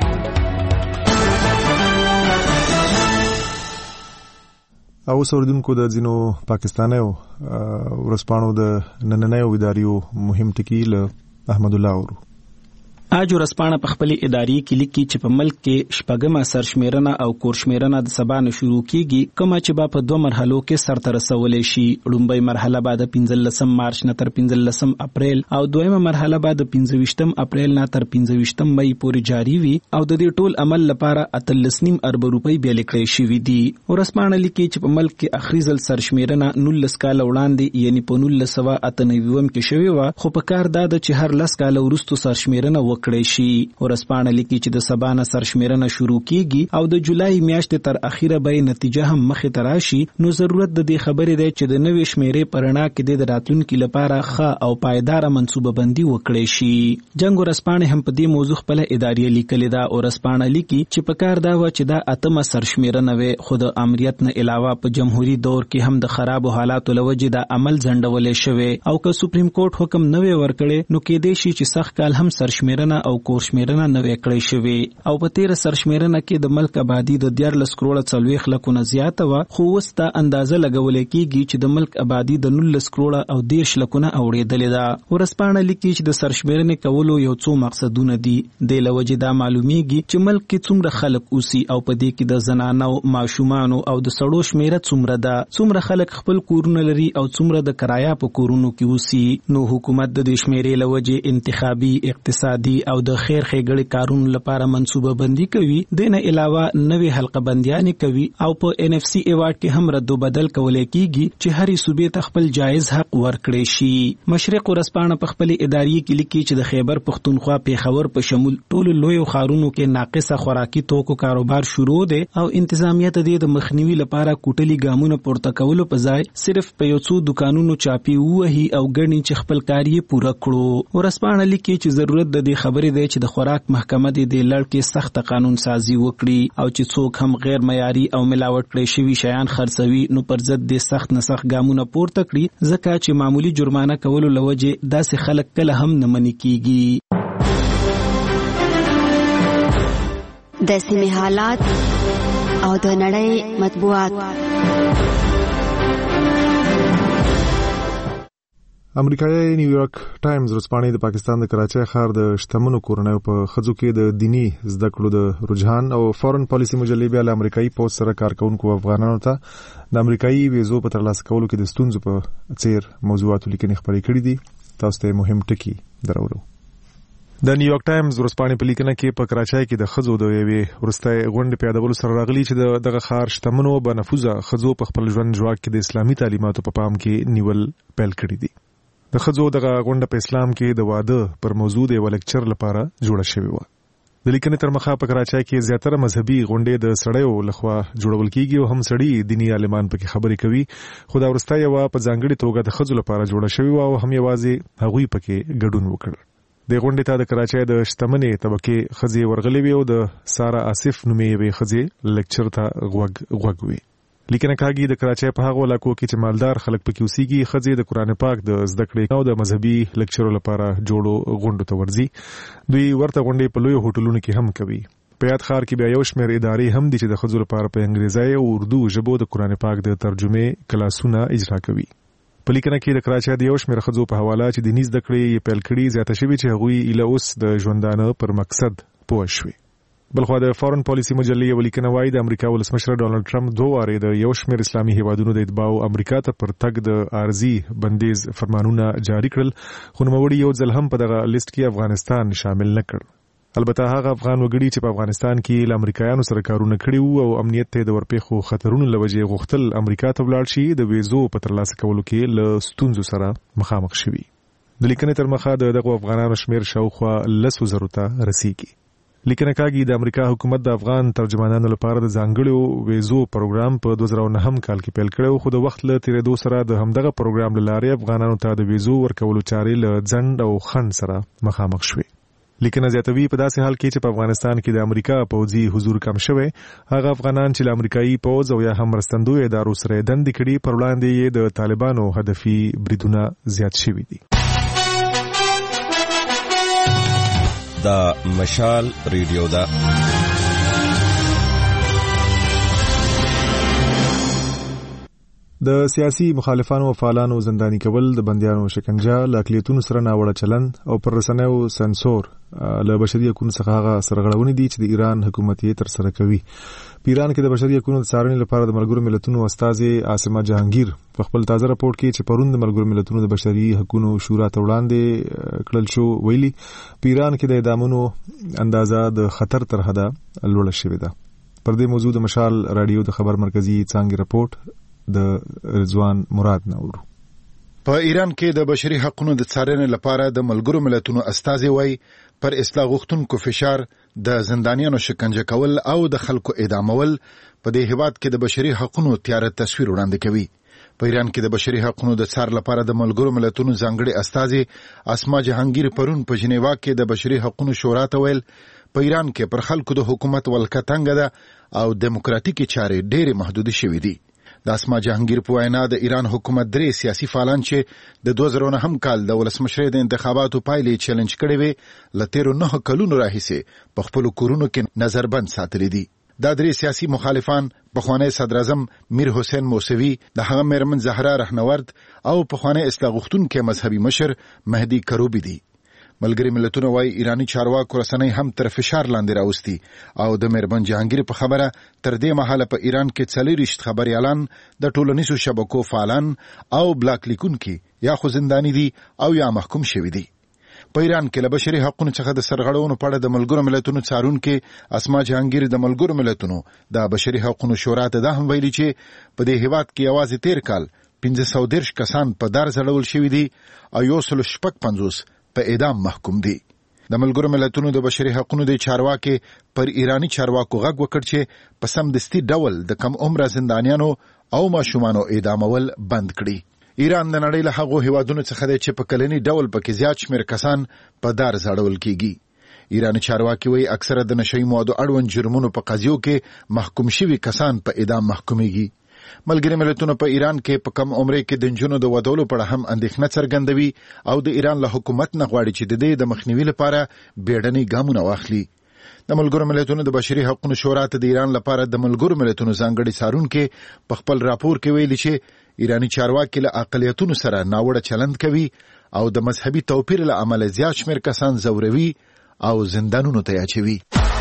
Speaker 1: او سوردونکو د ځینو پاکستانیو ورسپانو د نننیو اداریو مهم ټکی له احمد الله اورو.
Speaker 5: اج ورسپانه په خپل اداري کې لیکي چې په ملک کې شپږمه سرشمیرنه او کورشمیرنه د سبا نه شروع کیږي کومه چې په دوه مرحلو کې سرته رسولې شي. لومړی مرحله بعد پنځلسم مارچ نه تر پنځلسم اپریل او دویمه مرحله بعد پنځويشتم اپریل نه تر پنځويشتم مئی پورې جاری وي او د دې ټول عمل لپاره اتلسنیم ارب روپۍ بیل کړې شوې دي. ورسپانه لیکي چې په ملک کې اخري ځل سرشمیرنه نولس کال وړاندې یعنی په نولس سوه اته نوي کې شوې و خو په کار دا چې هر لس کال وروسته سرشمیرنه وکړي شي. ورسپانه لیکي چې د سبانه سرشمیرنه شروع کیږي او د جولای میاشتې تر اخیره به نتیجه هم مخې ته راشي. نو ضرورت د دې خبرې دی چې د نوې شمیرې پرنا کې د راتلونکو لپاره ښه او پایدار منصوبه بندي وکړي شي. جنگ ورسپانه هم په دې موضوع خپل اداري لیکل دا او ورسپانه لیکي چې په کار دا و چې دا اتمه سرشمیرنه وي خو د امریت نه علاوه په جمهوریت دور کې هم د خراب حالاتو لوجې د عمل ځنډولې شوی او که سپریم کورټ حکم نه وي ورکړي نو کې دې شي چې سخت کال هم سرشمیرنه او کورشمیرنه نوې کړې شوې. او په تیر سرشمیرنه کې د ملک آبادی د دیارلس کروڑه څلوېښت لکو نه زیاته وه خو اوس دا اندازه لګولې کېږي چې د ملک آبادی د نولس کروڑه او دېرش لکو نه اوړېدلې ده. ورسپانه لیکي چې د سرشمیرنې کولو یو څو مقصدونه دي. د لوجې دا معلومیږي چې ملک کې څومره خلک اوسي او په دې کې د زنانو ماشومانو او د سړو شمیره څومره ده څومره خلک خپل کورونه لري او څومره د کرایه په کورونو کې اوسي. نو حکومت د دې شمیرې لوجې انتخابي اقتصادي کړي او د خیر ښېګړې کارونو لپاره منصوبه بندي کوي. دینه علاوه نوې حلقه بندیانې کوي او په ان اف سی ایوارډ کې هم رد بدل کولای کیږي چې هرې صوبې ته خپل جایز حق ورکړي شي. مشرق ورځپاڼه په خپل اداري کې لیکي چې د خیبر پښتونخوا پیښور په شمول ټولو لویو ښارونو کې ناقصه خوراکي توکو کاروبار شروع دی او انتظامیه ته د مخنیوي لپاره کوټلي ګامونه پورته کولو په ځای صرف په یو څو دکانونو چاپی وهي او ګڼي چې خپل کار یې پوره کړو. ورځپاڼه لیکي چې ضرورت د دې خبرې دی چې د خوراک محکمه د دې لړ کې سخت قانون سازي وکړي او چې څوک هم غیر معیاري او ملاوټ کړي شوي شیان خرڅوي نو پر ضد د سخت نسخ ګامونه پورته کړي ځکه چې معمولی جرمانه کولو لوجه داسې خلک کله هم نه منې کیږي.
Speaker 21: د سیمې حالات او د نړۍ مطبوعات.
Speaker 1: امریکایي نیویارک ټایمز ورځپاڼه د پاکستان د کراچۍ ښار د شتمنو کورنیو په ښځو کې د دینی زده کړو د رجحان او فورن پالیسي مجلې بیا له امریکایي پوسټ سره کارکونکو افغانانو ته د امریکایي ویزو په ترلاسه کولو کې د ستونزو په څیر موضوعاتو لیکنې خپرې کړې دي. تاسو ته مهم ټکي درورو. د نیویارک ټایمز ورځپاڼې په لیکنه کې په کراچۍ کې د ښځو د یوې وروستۍ غونډې په یادولو سره راغلي چې دغه ښار شتمنو بنفوذه ښځو په خپل ژوند ژواک کې د اسلامي تعلیماتو په پام کې نیول پیل کړي دي. د ښځو دغه غونډه په اسلام کې د واده پر موضوع د یو لیکچر لپاره جوړه شوې وه. د لیکنې تر مخه په کراچۍ کې زیاتره مذهبي غونډې د سړیو لخوا جوړول کیږي او هم سړي دینی عالمان پکې خبرې کوي، خو دا وروسته یو په ځانګړي توګه د ښځو لپاره جوړه شوې وه او هم یوازې هغوی پکې ګډون وکړ. د غونډې ته د کراچۍ د شتمنې طبقې ښځې ورغلې وې او د سارا آصف نومې یوې ښځې لیکچر ته غوږ غوږ وې. لیکنه کاږي د کراچۍ په هغو علاقو کې چې مالدار خلک پکې اوسېږي ښځې د قرآن پاک د زده کړې او د مذهبي لیکچرو لپاره جوړو غونډو ته ورځي. دوی ورته غونډې په لویو هوټلونو کې هم کوي. په یاد ښار کې بیا یو شمېر ادارې هم دي چې د ښځو لپاره په انګریزي او اردو ژبو د قرآن پاک د ترجمې کلاسونه اجرا کوي. په لیکنه کې د کراچۍ د یو شمېر ښځو په حواله چې دیني زده کړې یې پیل کړي زیاته شوي چې هغوی ایله اوس د ژوندانه پر مقصد پوه شوي. بلخوا د فورن پالیسي مجلې یو لیکنه وایي د امریکا ولسمشر ډانلډ ټرمپ دوه وارې د یو شمېر اسلامي هیوادونو د اتباعو امریکا ته پر تګ د عارضي بندیز فرمانونه جاری کړل، خو نوموړي یو ځل هم په دغه لیست کې افغانستان شامل نه کړ. البته هغه افغان وګړي چې په افغانستان کې له امریکایانو سره کارونه کړي وو او امنیت ته د ورپېښو خطرونو له وجې غوښتل امریکا ته ولاړ شي د ویزو په ترلاسه کولو کې له ستونزو سره مخامخ شوي. د لیکنې تر مخه د دغو افغانانو شمېر شاوخوا لسو زرو ته رسیږي. لیکنه کاږي د امریکا حکومت د افغان ترجمانانو لپاره د ځانګړو ویزو پروګرام په دوه زره نهم کال کې پیل کړی، خو د وخت له تیریدو سره د همدغه پروګرام له لارې افغانانو ته د ویزو ورکولو چارې له ځنډ او خنډ سره مخامخ شوې. لیکنه زیاتوي په داسې حال کې چې په افغانستان کې د امریکا پوځي حضور کم شوی، هغه افغانان چې له امریکایي پوځ او یا هم مرستندوی ادارو سره دندې کړي پر وړاندې یې د طالبانو هدفي بریدونه زیات شوي دي.
Speaker 22: دا مشال ریډیو دا
Speaker 1: د سیاسي مخالفانو او فعالانو زنداني کول، د بندیانو شکنجه، له اقلیتونو سره ناوړه چلند او پر رسنیو سنسور له بشري حقوقو څخه هغه سرغړونې دي چې د ایران حکومت یې ترسره کوي. په ایران کې د بشري حقوقو د څارنې لپاره د ملګرو ملتونو استازي عاصمه جهانگیر په خپل تازه راپورټ کې چې پرون د ملګرو ملتونو د بشري حقوقو شورا ته وړاندې کړل شو ویلي په ایران کې د اعدامونو اندازه د خطر تر حده لوړه شوې ده. پر دې موضوع د مشال رادیو د خبر مرکزی څانګې راپورټ د رضوان مراد نورو.
Speaker 23: په ایران کې د بشري حقوقو د څارنې لپاره د ملګرو ملتونو استازي وایي پر اصلاح غوښتونکو فشار، د زندانیانو شکنجه کول او د خلکو اعدامول په دې هیواد کې د بشري حقوقو تیاره تصویر وړاندې کوي. په ایران کې د بشري حقوقو د څار لپاره د ملګرو ملتونو ځانګړي استازي اسما جهانگیر پرون په جنیوا کې د بشري حقوقو شورا ته ویل په ایران کې پر خلکو د حکومت ولکه تنګه ده او دیموکراتیکي چارې ډېرې محدود شوې دي. د اسما جهانگیر په وینا د ایران حکومت درې سیاسي فعالان چې د دوه زره نهم کال د ولسمشرۍ د انتخاباتو پایلې چیلنج کړې وې له تیرو نهه کلونو راهیسې په خپلو کورونو کې نظربند ساتلي دي. دا درې سیاسي مخالفان پخوانی صدر اعظم میر حسین موسوي، د هغه میرمن زهرا رهنورد او پخوانی اصلاح غوښتونکی مذهبي مشر مهدي کروبي دي. ملګري ملتونه وايي ایرانی چارواکو رسنۍ هم تر فشار لاندې راوستي او د میرمن جهانگیر په خبره تر دې مهاله په ایران کې څلېرویشت خبریالان، د ټولنیزو شبکو فعالان او بلاک لیکونکي یا خو زنداني دي او یا محکوم شوي دي. په ایران کې له بشري حقوقو څخه د سرغړونو په اړه د ملګرو ملتونو څارونکي اسما جهانگیر د ملګرو ملتونو د بشري حقوقو شورا ته دا هم ویلي چې په دې هیواد کې یوازې تیر کال پنځه سوه دېرش کسان په دار ځړول شوي دي او یو سل شپږ پنځوس په اعدام محکوم دي. د ملګرو ملتونو د بشري حقوقو د چارواکي پر ایرانی چارواکو غږ وکړ چې په سمدستي ډول د کم عمره زندانیانو او ماشومانو اعدامول بند کړي. ایران د نړۍ له هغو هیوادونو څخه دی چې په کلني ډول پکې زیات شمېر کسان په دار ځړول کیږي. ایرانی چارواکي وایي اکثره د نشهیي موادو اړوند جرمونو په قضیو کې محکوم شوي کسان په اعدام محکومیږي. ملګري ملتونه په ایران کې په کم عمره کې د نجونو د ودولو په اړه هم اندېښنه څرګندوي او د ایران له حکومت نه غواړي چې د دې د مخنیوي لپاره بیړني ګامونه واخلي. د ملګرو ملتونو د بشري حقوقو شورا ته د ایران لپاره د ملګرو ملتونو ځانګړي څارونکي په خپل راپور کې ویلي چې ایرانی چارواکي له اقلیتونو سره ناوړه چلند کوي او د مذهبي توپیر له امله زیات شمېر کسان ځوروي او زندانونو ته اچوي.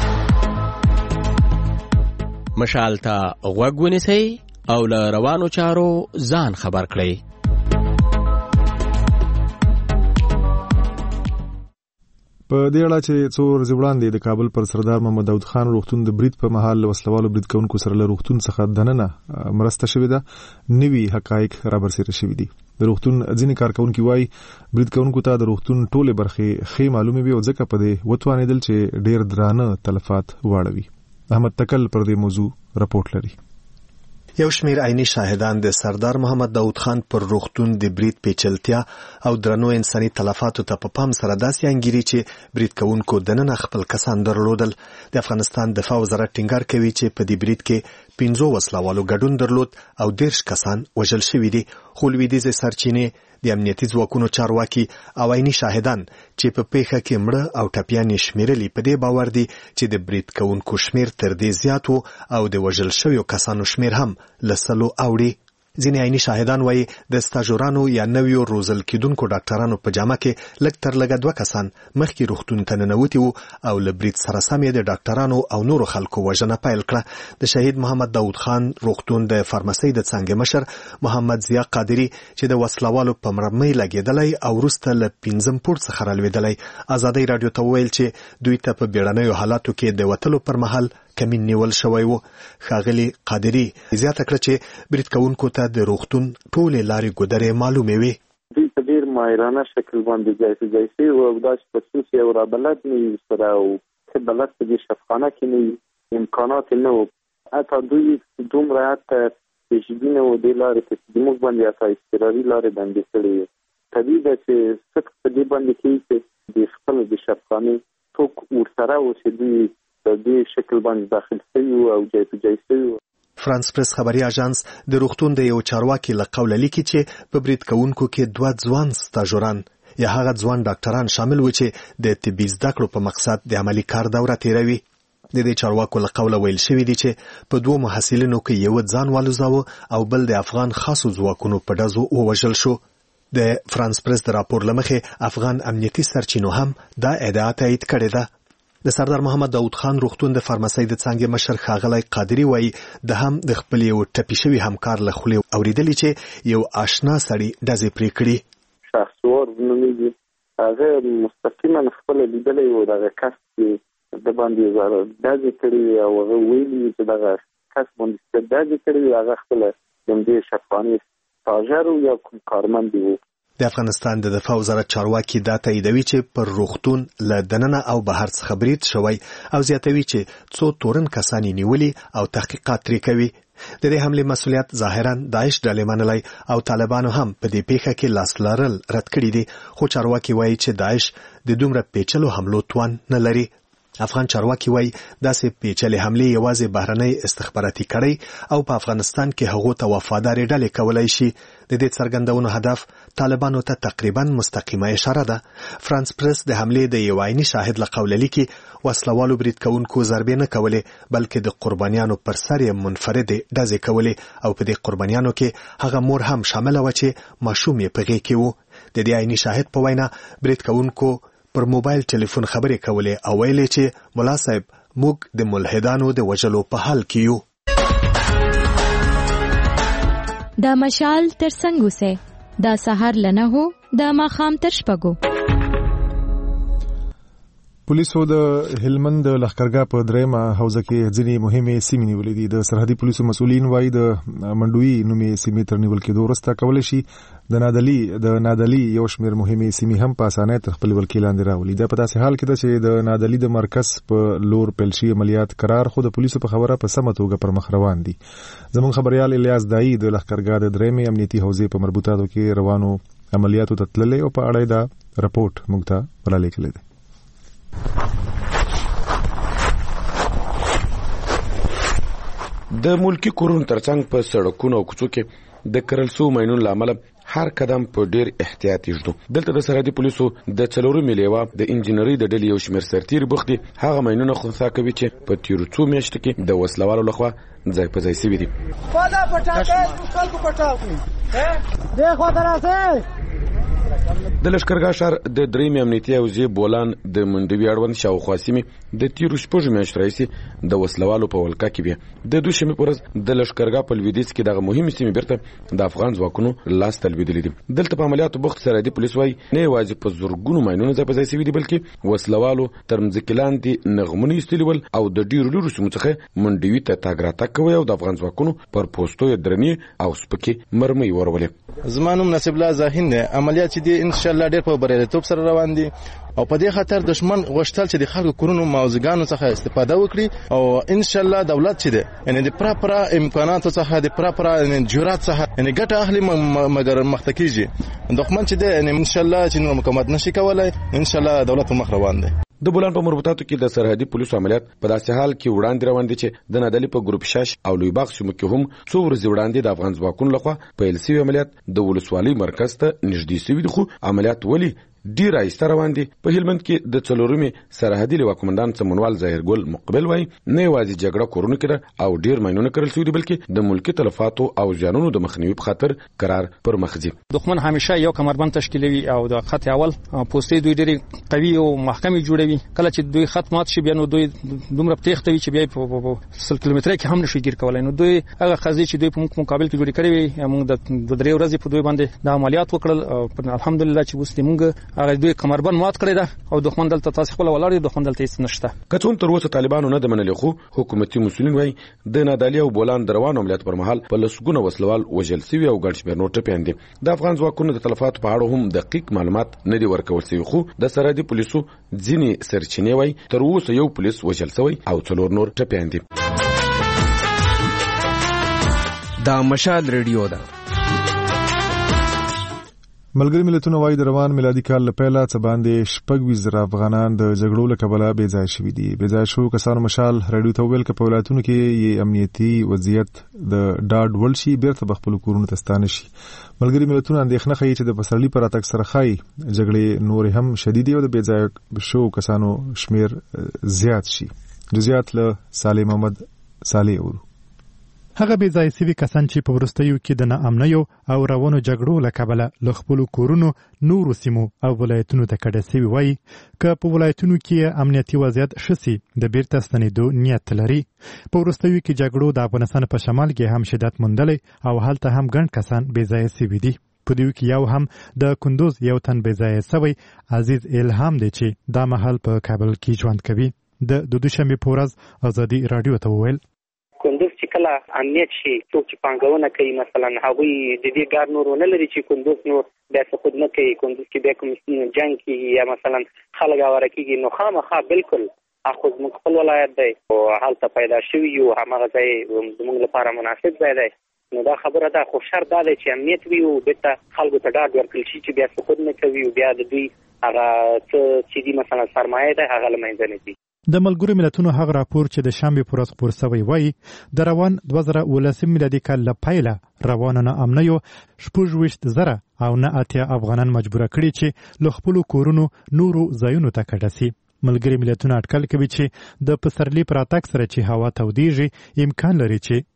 Speaker 7: مشال ته غوږ ونیسئ او له روانو چارو ځان خبر کړئ.
Speaker 1: په دې اړه چې څو ورځې وړاندې د کابل پر سردار محمد داود خان روغتون د برید په مهال له وسلوالو برید کوونکو سره له روغتون څخه دننه مرسته شوې ده، نوي حقایق رابرسېره شوي دي. د روغتون ځینې کارکونکي وایي برید کوونکو ته د روغتون ټولې برخې ښې معلومې وي او ځکه په دې وتوانېدل چې ډېر درانه تلفات واړوي. احمد تکل پر دې موضوع راپورټ لري.
Speaker 9: یو شمیر عیني شاهدان د سردار محمد داود خان پر روغتون د برید پیچلتیا او درنو انساني تلفاتو ته په پام سره داسې انګیري چې برید کوونکو دننه خپل کسان درلودل. د افغانستان دفاع وزارت ټینګار کوي چې په دې برید کې پنځو وسلوالو ګډون درلود او دېرش کسان وژل شوي دي، خو لویدیځې سرچینې د امنیتي ځواکونو چارواکي او عیني شاهدان چې په پیښه کې مړه او ټپیان یې شمیرلي په دې باور دي چې د برید کوونکو شمیر تر دې زیات و او د وژل شویو کسانو شمیر هم له سلو اوړي. ځینې عیني شاهدان وایي د سټاژورانو یا نویو روزل کیدونکو ډاکټرانو په جامه کې لږ تر لږه دوه کسان مخکې روغتون ته ننوتي وو او له برید سره سم یې د ډاکټرانو او نورو خلکو وژنه پیل کړه. د شهید محمد داود خان روغتون د فارمسۍ د څانګې مشر محمد ضیا قادري چې د وسلوالو په مرمۍ لګېدلی او وروسته له پنځم پوړ څخه رالوېدلی ازادۍ راډیو ته وویل چې دوی ته په بیړنیو حالاتو کې د وتلو پر مهال کمین نیول شوی وو. ښاغلي قادري زیاته کړه چې برید کوونکو ته د روغتون ټولې لارې ګودرې معلومې وي.
Speaker 11: دوی په ډېر ماهرانه شکل باندې جایزه جایزه او داسې په خصوص یو را بلد نه وي سره او ښه بلد په دې شفخانه کې نه وي، امکانات نه وو. حتی دوی دومره حتی پیشبین و دې لارې ته چې زموږ باندې حتی اضطراري لارې بندې کړې وي. طبیعي ده چې صدق په دې باندې کوي چې د خپل د شفخانې څوک ورسره و چې دوی په دې شکل باندې داخل شوي او جای په جای شوي.
Speaker 9: فرانس پریس خبري اژانس د روغتون د یو چارواکي له قوله لیکي چې په برید کوونکو کې دوه ځوان سټاژوران یا هغه ځوان ډاکټران شامل و چې د طبي زده کړو په مقصد د عملي کار دوره تیروي. د دې چارواکو له قوله ویل شوي دي چې په دوه محصلینو کې یو ځان والوزاوه او بل د افغان خاصو ځواکونو په ډزو ووژل شو. د فرانس پریس د راپور له مخې افغان امنیتي سرچینو هم دا ادعا تایید کړې ده. د سردار محمد داود خان روغتون د فارمسۍ د څانګې مشر ښاغلی قادري وایي د هم د خپل یو ټپي شوي همکار له خولې اورېدلي چې یو آشنا سړي ډزې پرې کړي.
Speaker 11: شخصوار نومیږي، هغه مستقیما خپله لیدلی و دغه کس چې د باندې ډزې کړي او هغه ویلي چې دغه کس باندې ډزې کړي هغه خپله د همدې شفخانې سټاژر یا کوم کارمند و.
Speaker 9: د افغانستان د دفاع وزارت چارواکي دا تاییدوي چې پر روغتون له دننه او بهر څخه برید شوی او زیاتوي چې څو تورن کسان یې نیولي او تحقیقات ترې کوي. د دې حملې مسؤلیت ظاهرا داعش ډلې منلی او طالبانو هم په دې پیښه کې لاس لرل رد کړي دي، خو چارواکي وایي چې داعش د دومره پیچلو حملو توان نه لري. افغان چارواکي وایي داسې پیچلې حملې یوازې بهرنۍ استخباراتي کړۍ او په افغانستان کې هغو ته وفادارې ډلې کولی شي. د دې څرګندونو هدف طالبانو ته تقریبا مستقیمه اشاره ده. فرانس پریس د حملې د یو عیني شاهد له قوله لیکي وسلوالو برید کوونکو ضربې نه کولې بلکې د قربانیانو پر سر یې منفردې ډزې کولې او په دې قربانیانو کې هغه مور هم شامله وه چې ماشوم یې په غېږ کې و. د دې عیني شاهد په وینا برید کوونکو پر موبایل ټلیفون خبرې کولې او ویلې چې ملا صاحب موږ د ملحدانو د وژلو په حال کې یو.
Speaker 2: دا مشال تر څنګه وسه دا سحر لنه هو دا ماخام تر شپګو.
Speaker 1: پولیسو د هلمند د لښکرګاه په درېمه حوزه کې ځینې مهمې سیمې نیولې دي. د سرحدي پولیسو مسؤلین وایي د منډوي نومې سیمې تر نیول کېدو وروسته کولی شي د نادلي د نادلي یو شمېر مهمې سیمې هم په اسانۍ تر خپل ولکې لاندې راولي. دا په داسې حال کې ده چې د نادلي د مرکز په لور پیل شوي عملیات قرار خو د پولیسو په خبره په سمه توګه پر مخ روان دي. زموږ خبريال الیاس دایي د لښکرګاه د درېمې امنیتي حوزې په مربوطاتو کې روانو عملیاتو ته تللی او په اړه دا رپورټ موږ ته وړاندې کړی دی.
Speaker 6: د ملکی کورونو ترڅنګ په سړکونو او کوڅو کې د کرل سو ماینونو لامل هر قدم په ډیر احتیاط یږدو. دلته د سرحدي پولیسو د څلورو میلیوا د انجینری د ډلې یو شمېر سرتیر بوختي هغه ماینونه خنثی کوي چې په تیرو څو میاشتو کې د وسلوالو لخوا ځای په ځای شوي دي.
Speaker 10: خدا پټاکې خلکو پټاکې دی خو دراسه
Speaker 6: د لښکرګاه ښار د درېمې امنیتي حوزې بولان د منډوي اړوند شاوخوا سیمې د تیرو شپږو میاشتو راهیسې د وسلوالو په ولکه کې وي. د دوشنبې په ورځ د لښکرګاه په لویدیځ کې دغه مهمې سیمې بیرته د افغان ځواکونو لاسته لوېدلې دي. دلته په عملیاتو بوخت سرحدي پولیس وایي نه یوازې په زرګونو ماینونه ځای په ځای شوي دي بلکې وسلوالو تر مځکې لاندې نغمونه ایستلي ول او د ډېرو لرو سیمو څخه منډوي ته تګ راتګ کوي او د افغان ځواکونو پر پوستو یې درنې او سپکې مرمۍ ورولې.
Speaker 15: زما نوم نصیب الله زاهین دی. عملیات چې دي ان شاء الله ډېر په بریالیتوب سره روان دي او په دې خاطر دشمن غوښتل چې د خلکو کورونو موزګانو څخه استفاده وکړي او ان شاء الله دولت چې دی یعنی د پراپرا امکاناتو څخه د پراپرا جرأت څخه یعنی ګټه اخلي مګر مخته کیږي. دښمن چې دی یعنی ان شاء الله چې نور مقاومت نشي کولای. ان شاء الله دولت مخ روان دی.
Speaker 6: د بولان په مربوطاتو کې د سرحدي پولیسو عملیات په داسې حال کې وړاندې روان دي چې د نادلي په ګروپ شش او لوی باغ سیمو کې هم څو ورځې وړاندې د افغان ځواکونو لخوا پیل شوي عملیات د ولسوالۍ مرکز ته نږدې شوي دي. خو عملیات ولې ډیر آیسته روان دي؟ په هلمند کې د څلورمې سرحدي لواء قومندان سمونوال ظاهر ګل مقبل وایي نه یوازې جګړه کورونه کې ده او ډیر ماینونه کرل شوي دي بلکې د ملکي تلفاتو او زیانونو د مخنیوي په خاطر قرار پر مخ ځي.
Speaker 24: دښمن همیشه یو کمربند تشکیلوي او د خط اول پوستې دوی ډېرې قوي او محکمې جوړوي. کله چې دوی خط مات شي بیا نو دوی دومره تېښته وي چې بیا په سل کیلومتره کې هم نشي ګیر کولی. نو دوی هغه قضیې چې دوی په موږ مقابل کې جوړې کړې وي موږ د درې ورځې په دوی باندې د عملیات وکړل. الحمدلله چې اوس موږ هغه دوی کمربند مات کړی ده او دښمن دلته تاسو خپل ولاړ دي. دښمن دلته هیڅ نشته.
Speaker 6: کڅون تر اوسه طالبانو نه د منلي خو حکومتي مسؤلین وایي د نادالي او بولان د روانو عملیات پر مهال په لسګونه وسلوال وژل شوي او ګڼ شمېر نور ټپیان دي. د افغان ځواکونو د تلفاتو په اړه هم دقیق معلومات نه دي ورکول شوي خو د سرحدي پولیسو ځینې سرچینې وایي تر اوسه یو پولیس وژل شوی او څلور نور ټپیان دي.
Speaker 22: دا مشال ریډیو ده.
Speaker 1: ملګری ملتونه وایي د روان میلادي کال له پیله څه باندې شپږ ویشت زره افغانان د جګړو له کبله بې ځایه شوي دي. بې ځایه شوو کسانو مشال راډیو ته وویل که په ولایتونو کې یې امنیتي وضعیت د ډاډ وړ شي بیرته به خپلو کورونو ته ستانه شي. ملګري ملتونه اندېښنه ښیي چې د پسرلي په راتګ سره ښایي جګړې نورې هم شدیدې او د بې ځایه شوو کسانو شمېر زیات شي. جزئیات له صالح محمد صالح اورو.
Speaker 25: هغه بې ځای سوي کسان چې په وروستیو کې د ناامنیو او روانو جګړو له کبله له خپلو کورونو نورو سیمو او ولایتونو ته کډه سوي وایي که په ولایتونو کې امنیتي وضعیت ښه سي د بیرته ستنېدو نیت لري. په وروستیو کې جګړو د افغانستان په شمال کې هم شدت موندلی او هلته هم ګڼ کسان بې ځایه سوي دي. په دوی کې یو هم د کندوز یو تن بې ځایه سوی عزیز الهام دی چې دا مهال په کابل کې ژوند کوي. د دوشنبې په ورځ ازادي راډیو ته وویل
Speaker 26: کندوز چې کله امنیت شي څوک چې پانګونه کوي مثلا هغوی د دې ګار نور ونه لري چې کندوز نور بیا څه خود نه کوي. کندوز کې بیا کوم جنګ کېږي یا مثلا خلک اواره کېږي نو خامخا بالکل اخو زموږ خپل ولایت دی او هلته پیدا شوي یو هماغه ځای زموږ لپاره مناسب ځای دی. نو دا خبره ده خو شرط دا دی چې امنیت وي او بیرته خلکو ته ډاډ ورکړل شي چې بیا څه خود نه کوي او بیا د دوی هغه څه چې دي مثلا سرمایه ده هغه له منځه نه ځي.
Speaker 25: د ملګرو ملتونو هغه راپور چې د شنبې په ورځ خپور شوی وایي د روان دوه زره اوولسم میلادي کال له پیله روانو ناامنیو شپږ ویشت زره او نه اتیا افغانان مجبوره کړي چې له خپلو کورونو نورو ځایونو ته کډه سي. ملګري ملتونه اټکل کوي چې د پسرلي په راتګ سره چې هوا تودېږي امکان لري چې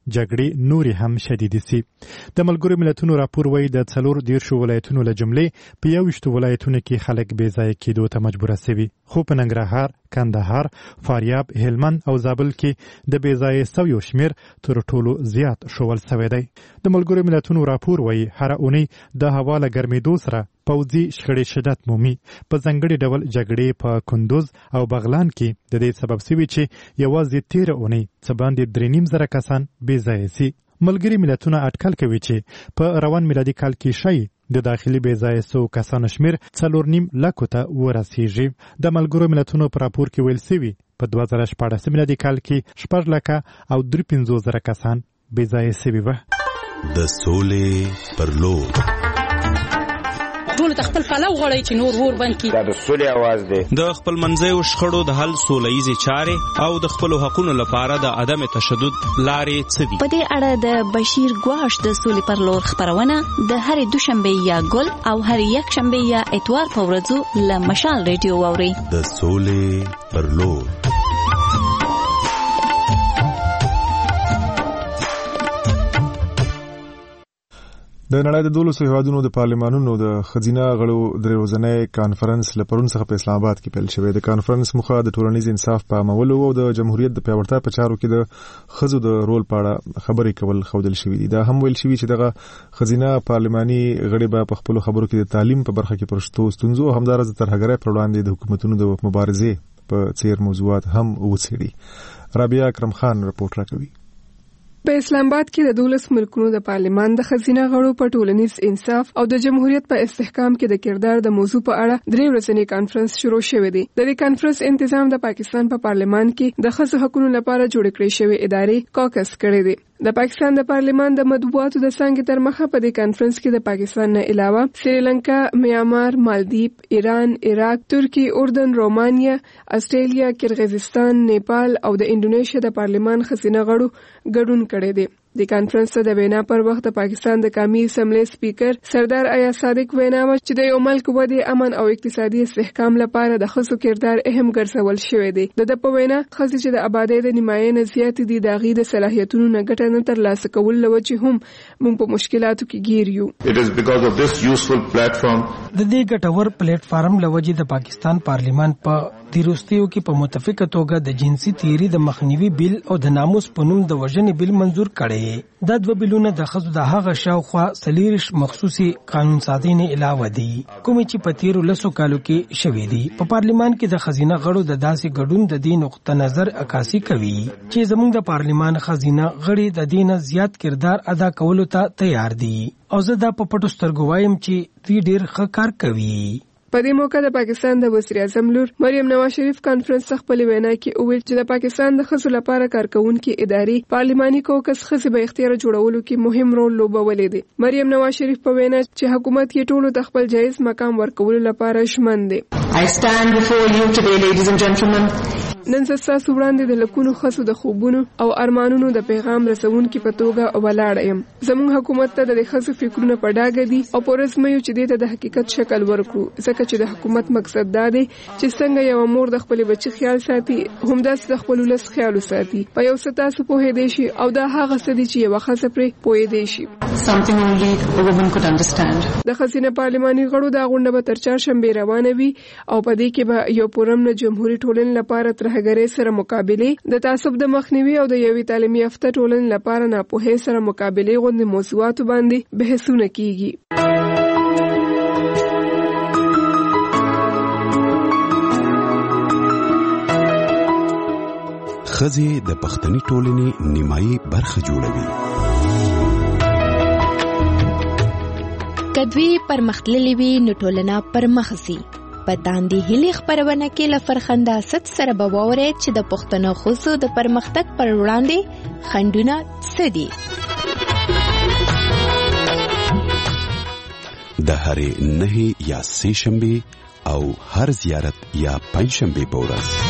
Speaker 25: جګړې نورې هم شدیدې سي. د ملګرو ملتونو راپور وایي د څلور دیرشو ولایتونو له جملې په یوویشتو ولایتونو کې خلک بې ځایه کېدو ته مجبوره سوي، خو په ننګرهار، کندهار، فاریاب، هلمند او زابل کې د بې ځایه سویو شمېر تر ټولو زیات ښوول سوی دی. د ملګرو ملتونو راپور وایي هره اونۍ د هوا له ګرمېدو سره پوځي شخړې شدت مومي. په ځانګړي ډول جګړې په کندوز او بغلان کې د دې سبب سوي چې یوازې تېره اونۍ څه باندې درې نیم زره کسان بې ځایه سي. ملګري ملتونه اټکل کوي چې په روان میلادي کال کې شی د داخلي بې ځایه سوو کسانو شمېر څلور نیم لکو ته ورسیږي. د ملګرو ملتونو په راپور کې ویل سوي په دوه زره شپاړس میلادي کال کې شپږ لکه او درې پنځوس زره کسان بې ځایه سوي وه.
Speaker 3: د سولې پر لور
Speaker 4: ټول د خپل پلو غړی چې نور ور بند کی.
Speaker 12: دا د سولې आवाज دی.
Speaker 5: د خپل منځیو شخړو د حل سولهیزې چارې او د خپل حقوقو لپاره د عدم تشدد لارې څه دي.
Speaker 13: په دې اړه د بشیر ګواش د سولې پر لور خبرونه د هرې دوشنبه یا ګل او هرې یک شنبه یا اتوار په ورځو له مشال ریډیو واوري.
Speaker 3: د سولې پر لور.
Speaker 1: د نړۍ د دولسو هیوادونو د پارلمانونو د ښځینه غړو درې ورځنی کانفرنس له پرون څخه په اسلام آباد کې پیل شوی. د کانفرنس موخه د ټولنیز انصاف په عامولو او د جمهوریت د پیاوړتیا په چارو کې د ښځو د رول په اړه خبرې کول ښودل شوي دي. دا هم ویل شوي چې دغه ښځینه پارلماني غړي به په خپلو خبرو کې د تعلیم په برخه کې پر شتو ستونزو او همداراز د ترهګرۍ پر وړاندې د حکومتونو د مبارزې په څیر موضوعات هم وڅېړي. رابعه اکرم خان رپورټ راکوي.
Speaker 14: په اسلام آباد کې د دولس ملکونو د پارلمان د ښځینه غړو په ټولنیز انصاف او د جمهوریت په استحکام کې د کردار د موضوع په اړه درې ورځنی کانفرنس شروع شوی دی. د دې کانفرنس تنظیم د پاکستان په پارلمان کې د ښځو حقوقو لپاره جوړ کړی شوی ادارې کاکس کړی دی. د پاکستان د پارلمان د مطبوعاتو د څنګه تر مخه په دې کانفرنس کې د پاکستان نه علاوه سریلانکا، میانمار، مالدیپ، ایران، عراق، ترکی، اردن، رومانیا، استرالیا، کرغیزستان، نیپال او د انډونیشیا د پارلمان ښځینه غړو ګډون کړی دی. د کانفرنس ته د وینا پر وخت د پاکستان د قومي اسمبلی سپیکر سردار ایاز صادق وینا و چې د یو ملک ودې، امن او اقتصادي استحکام لپاره د ښځو کردار اهم ګرځول شوی دی. د د په وینا ښځې چې د آبادۍ د نیمایي نه زیات دي د هغې د صلاحیتونو نه ګټه نه ترلاسه کول له وجې هم موږ په مشکلاتو کې ګیر یو.
Speaker 16: د دې ګټور پلیټ فارم له وجې د پاکستان پارلمان په دیروستیو کې په متفقه توګه د جنسي تیری د مخنیوي بیل او د ناموس په نوم د وژنې بیل منظور کړی. دا دوه بیلونه د ښځو د هغه شاوخوا څلېرویشت مخصوصي قانون سازۍ علاوه دي کومې چې په تیرو لسو کالو کې شوي دي. په پارلمان کې د ښځینه غړو د داسې ګډون د دې نقطه نظر عکاسي کوي چې زموږ د پارلمان ښځینه غړي د دې نه زیات کردار ادا کولو ته تیار دي او زه دا په پټو سترګو وایم چې دوی ډېر ښه کار کوي.
Speaker 14: په دې موقع د پاکستان د وزیر اعظم لور مریم نواز شریف کانفرنس خپل وینا کې وویل چې د پاکستان د ښځو لپاره کارکونکو ادارې پارلماني کوکس ښځې به اختیار جوړولو کې مهم رول لوبولی دی. مریم نواز شریف په وینا چې حکومت یې ټولو د خپل جایز مقام ورکولو لپاره ژمن دی.
Speaker 27: I stand before you today, ladies and gentlemen.
Speaker 14: نن زه ستاسو وړاندې د لکونو ښځو د خوبونو او ارمانونو د پیغام رسونکي په توګه ولاړه یم. زموږ حکومت ته د ښځو فکرونه په ډاګه دي او په ورځ مې یو چې دې ته د حقیقت شکل ورکړو، ځکه چې د حکومت مقصد دا دی چې څنګه یو مور د خپل بچي خیال ساتي همداسې د خپل ولس خیال وساتي. په یو څه تاسو پوهېدی شي او دا هغه څه دي چې یوه ښځه پرې پوهېدی شي.
Speaker 27: Something only a woman could understand.
Speaker 14: د ښځینه پارلماني غړو دا غونډه به تر چهارشنبې روانه وي او په دې کې به یو پرامن جمهوریت ټولنې لپاره ترهګرۍ سره مقابله، د تعصب د مخنیوي او د یوې تعلیمي یافته ټولنې لپاره ناپوهۍ سره مقابله غوندې موضوعاتو باندې بحثونه کیږي.
Speaker 3: ښځې د پښتني ټولنې نیمایي برخه جوړوي.
Speaker 2: کدوی پرمختللې وي نو ټولنه پرمخ ځي. په داندې هلي خبرونه کې له فرخنده ست سره به واورئ چې د پښتنو ښځو د پرمختګ پر وړاندې خنډونه څه دي.
Speaker 3: د هرې نهې یا سې شنبې او هر زیارت یا پنج شنبې په ورځ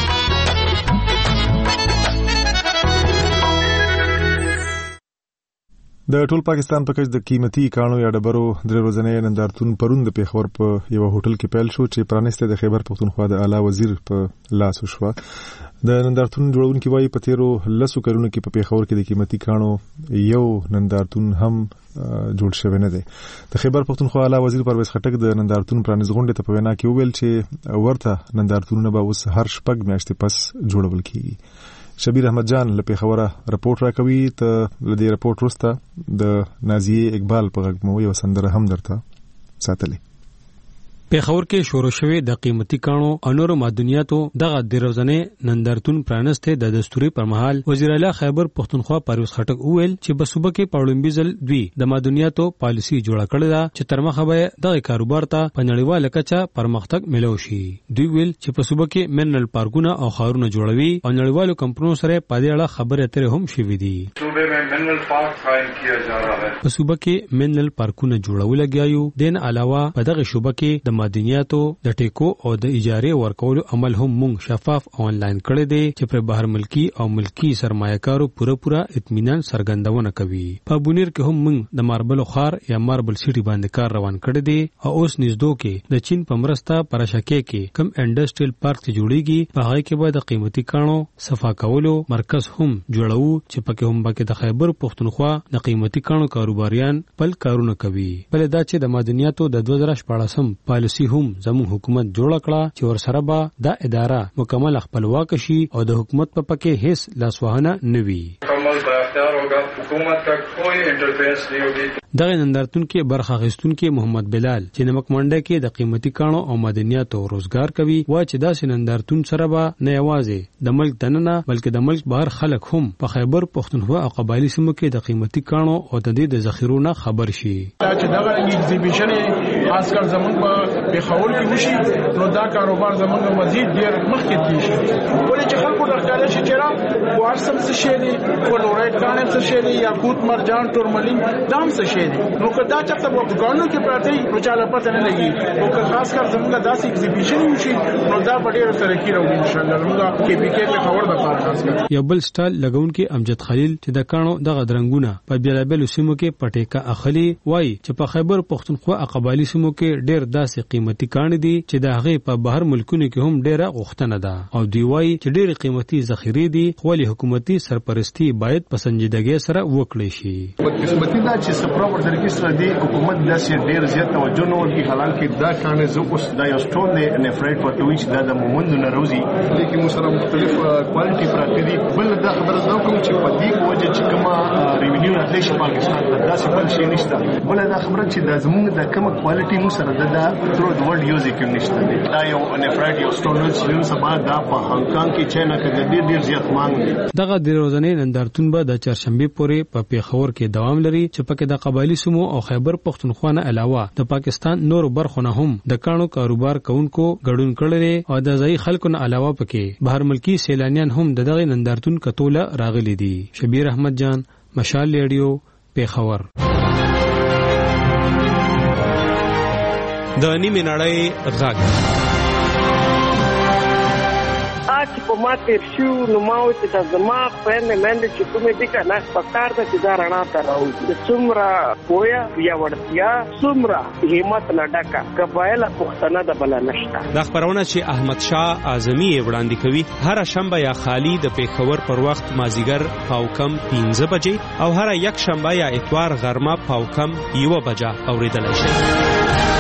Speaker 1: د ټول پاکستان په کچ د قیمتي کانو یا ډبرو درې ورځې نندارتون پرون د پیښور په یو هوټل کې پیل شو چې پرانیسته د خیبر پښتونخوا د اعلی وزیر په لاس وشو. د نندارتون جوړونکي وایي په تیرو لسو کلونو کې په پیښور کې د قیمتي کانو یو نندارتون هم جوړ شوی نه دی. د خیبر پښتونخوا اعلی وزیر پرویز خټک د نندارتون پرانیز غونډې ته په وینا کې وویل چې ورته نندارتونونه به اوس هر شپږ میاشتې پس جوړول کیږي. شبیر احمد جان له پیښوره رپورټ راکوي. ته له دې رپورټ وروسته د نازیه اقبال په غږ مو یو سندره هم درته ساتلې.
Speaker 8: پیښور کې شروع شوی د قیمتي کانو او نورو معدنیاتو دغه د ورځې نندارتون پرانسته د دستوري پر مهال وزیر اعلی خیبر پښتونخوا پرویز خټک وویل چې په صوبه کې پړومبي ځل دوی د معدنیاتو پالیسي جوړه کړې ده چې تر مخه به دغه کاروبار ته په نړیواله کچه پرمختګ ملو شي. دوی ویل چې په صوبه کې منرل پارکونه او خارونه جوړوي او نړیوالو کمپنیو سره په دې اړه خبرې اترې هم شوې دي.
Speaker 12: صوبه میں منرل پارک قائم کیا جا رہا ہے.
Speaker 8: په صوبه کې منرل پارکونه جوړول لګیایو. دین علاوه په دغه شوبه کې د معدنیاتو د ټیکو او د اجارې ورکولو عمل هم مونږ شفاف او انلاین کړی دی چې پر بهر ملکی او ملکی سرمایه‌کارو پوره پوره اطمینان څرګندونه کوي. په بونیر کې هم مونږ د ماربل خار یا ماربل سیټي باندې کار روان کړی دی او اوس نږدې کې د چین په مرسته پرشکه کې کم انډستریل پارک ته جوړیږي. په هغه کې به د قیمتي کانو صفا کولو مرکز هم جوړو چې پکې هم پکې د خیبر پښتونخوا د قیمتي کانو کاروباریان بل کارونه کوي. بل دا چې د معدنیاتو د دوه زره شپږم پالیسي هم زموږ حکومت جوړ کړه چې ورسره به دا اداره مکمل خپلواک شي او د حکومت په پکې هیڅ لاسوهنه نه وي. دغه نندارتون کې برخه اخیستونکي محمد بلال چې نمک منډه کې د قیمتي کانو او معدنیاتو روزګار کوي وایي چې دا نندارتون سره به نه یوازې د ملک دننه بلکې د ملک بهر خلک هم په خیبر پښتونخوا او قبایلی سیمو کې د قیمتي کانو او د دې د ذخیرو نه خبر شي.
Speaker 17: دا چې دغه ایگزیبیشن خاص کر زمون په پیښور کې وشي نو دا کاروبار زمونږ مزید ډیر مخکې کیږي. ولې چې خلکو درکاله شي چې را وارسم څه شي دي فلورایټ کان څه شي دي یاقوت مرجان تورملین دام څه شي دي نو که دا چاته په ګاونډو کې پراته نو چاله پته نه لګي. او که خاص کر زمونږ داسې ایگزیبیشن وشي نو دا په ډیره ترقی راوړي ان شاء الله. موږ کې پی کې په خبر د پاره خاص کر
Speaker 8: یو بل سټال لګون کې امجد خلیل چې د کانو دغه درنګونه په بیلابل سیمو کې پټیکا اخلي وای چې په خیبر پښتونخوا او قبایلی سیمو کې ډیر داسې قیمتي کان دي چې د هغه په بهر ملکونو کې هم ډیره غوښتنه ده او دی وای چې ډیر قیمتي ذخیره دي خو له حکومتي سرپرستی باید په سنجیدګۍ سره وکړي شي.
Speaker 17: قسمتي دا چې سپرا ور طریقې سره دی حکومت داسې ډیر زیات توجه نه ورکړي. حالانکه دا کان زه اوس دا یو سټون دی نفرایټ ورته وی چې دا د مومند نه روزي لیکن مو سره مختلف کوالټي پراته دي. بل دا خبره زه کوم چې په دې وجه چې کومه ریونیو راځي چې پاکستان ته داسې بل شي نشته. بل دا خبره چې د زموږ د کومه کوالټي مو سره د تر د ورلد یوز کې نشته. دا یو نفرایټ یو سټون چې سبا دا په هانګ کانګ کې چاینا کې ډیر ډیر زیات مانګ دي.
Speaker 8: دغه د ورځې نندارتون به د چهارشنبه پورې په پیښور کې دوام لري چې پکې د قبایلی سیمو او خیبر پښتونخوا نه علاوه د پاکستان نور برخو نه هم د کانو کاروبار کوونکو ګډون کړي او د ځای خلکو نه علاوه پکې بهر ملکی سیلانیان هم د دغه نندارتون کتوله راغلي دي. شبیر احمد جان مشال ریډیو پیښور. د نیمه نړۍ غږ
Speaker 18: چې په ما تیر شو نو ما و چې د زما خویندې میندې چې کومې دي که نه پکار ده چې دا رڼا ته راوځي. د څومره پوهه پیاوړتیا څومره همت نه ډکه قبایله پښتنه ده بله نشته.
Speaker 8: دا خپرونه چې احمد شاه اعظمي یې وړاندې کوي هره شنبه یا خالي د پیښور پر وخت مازیګر پاو کم پنځه بجې او هره یک شنبه یا اتوار غرمه پاو کم یوه بجه اورېدلی شي.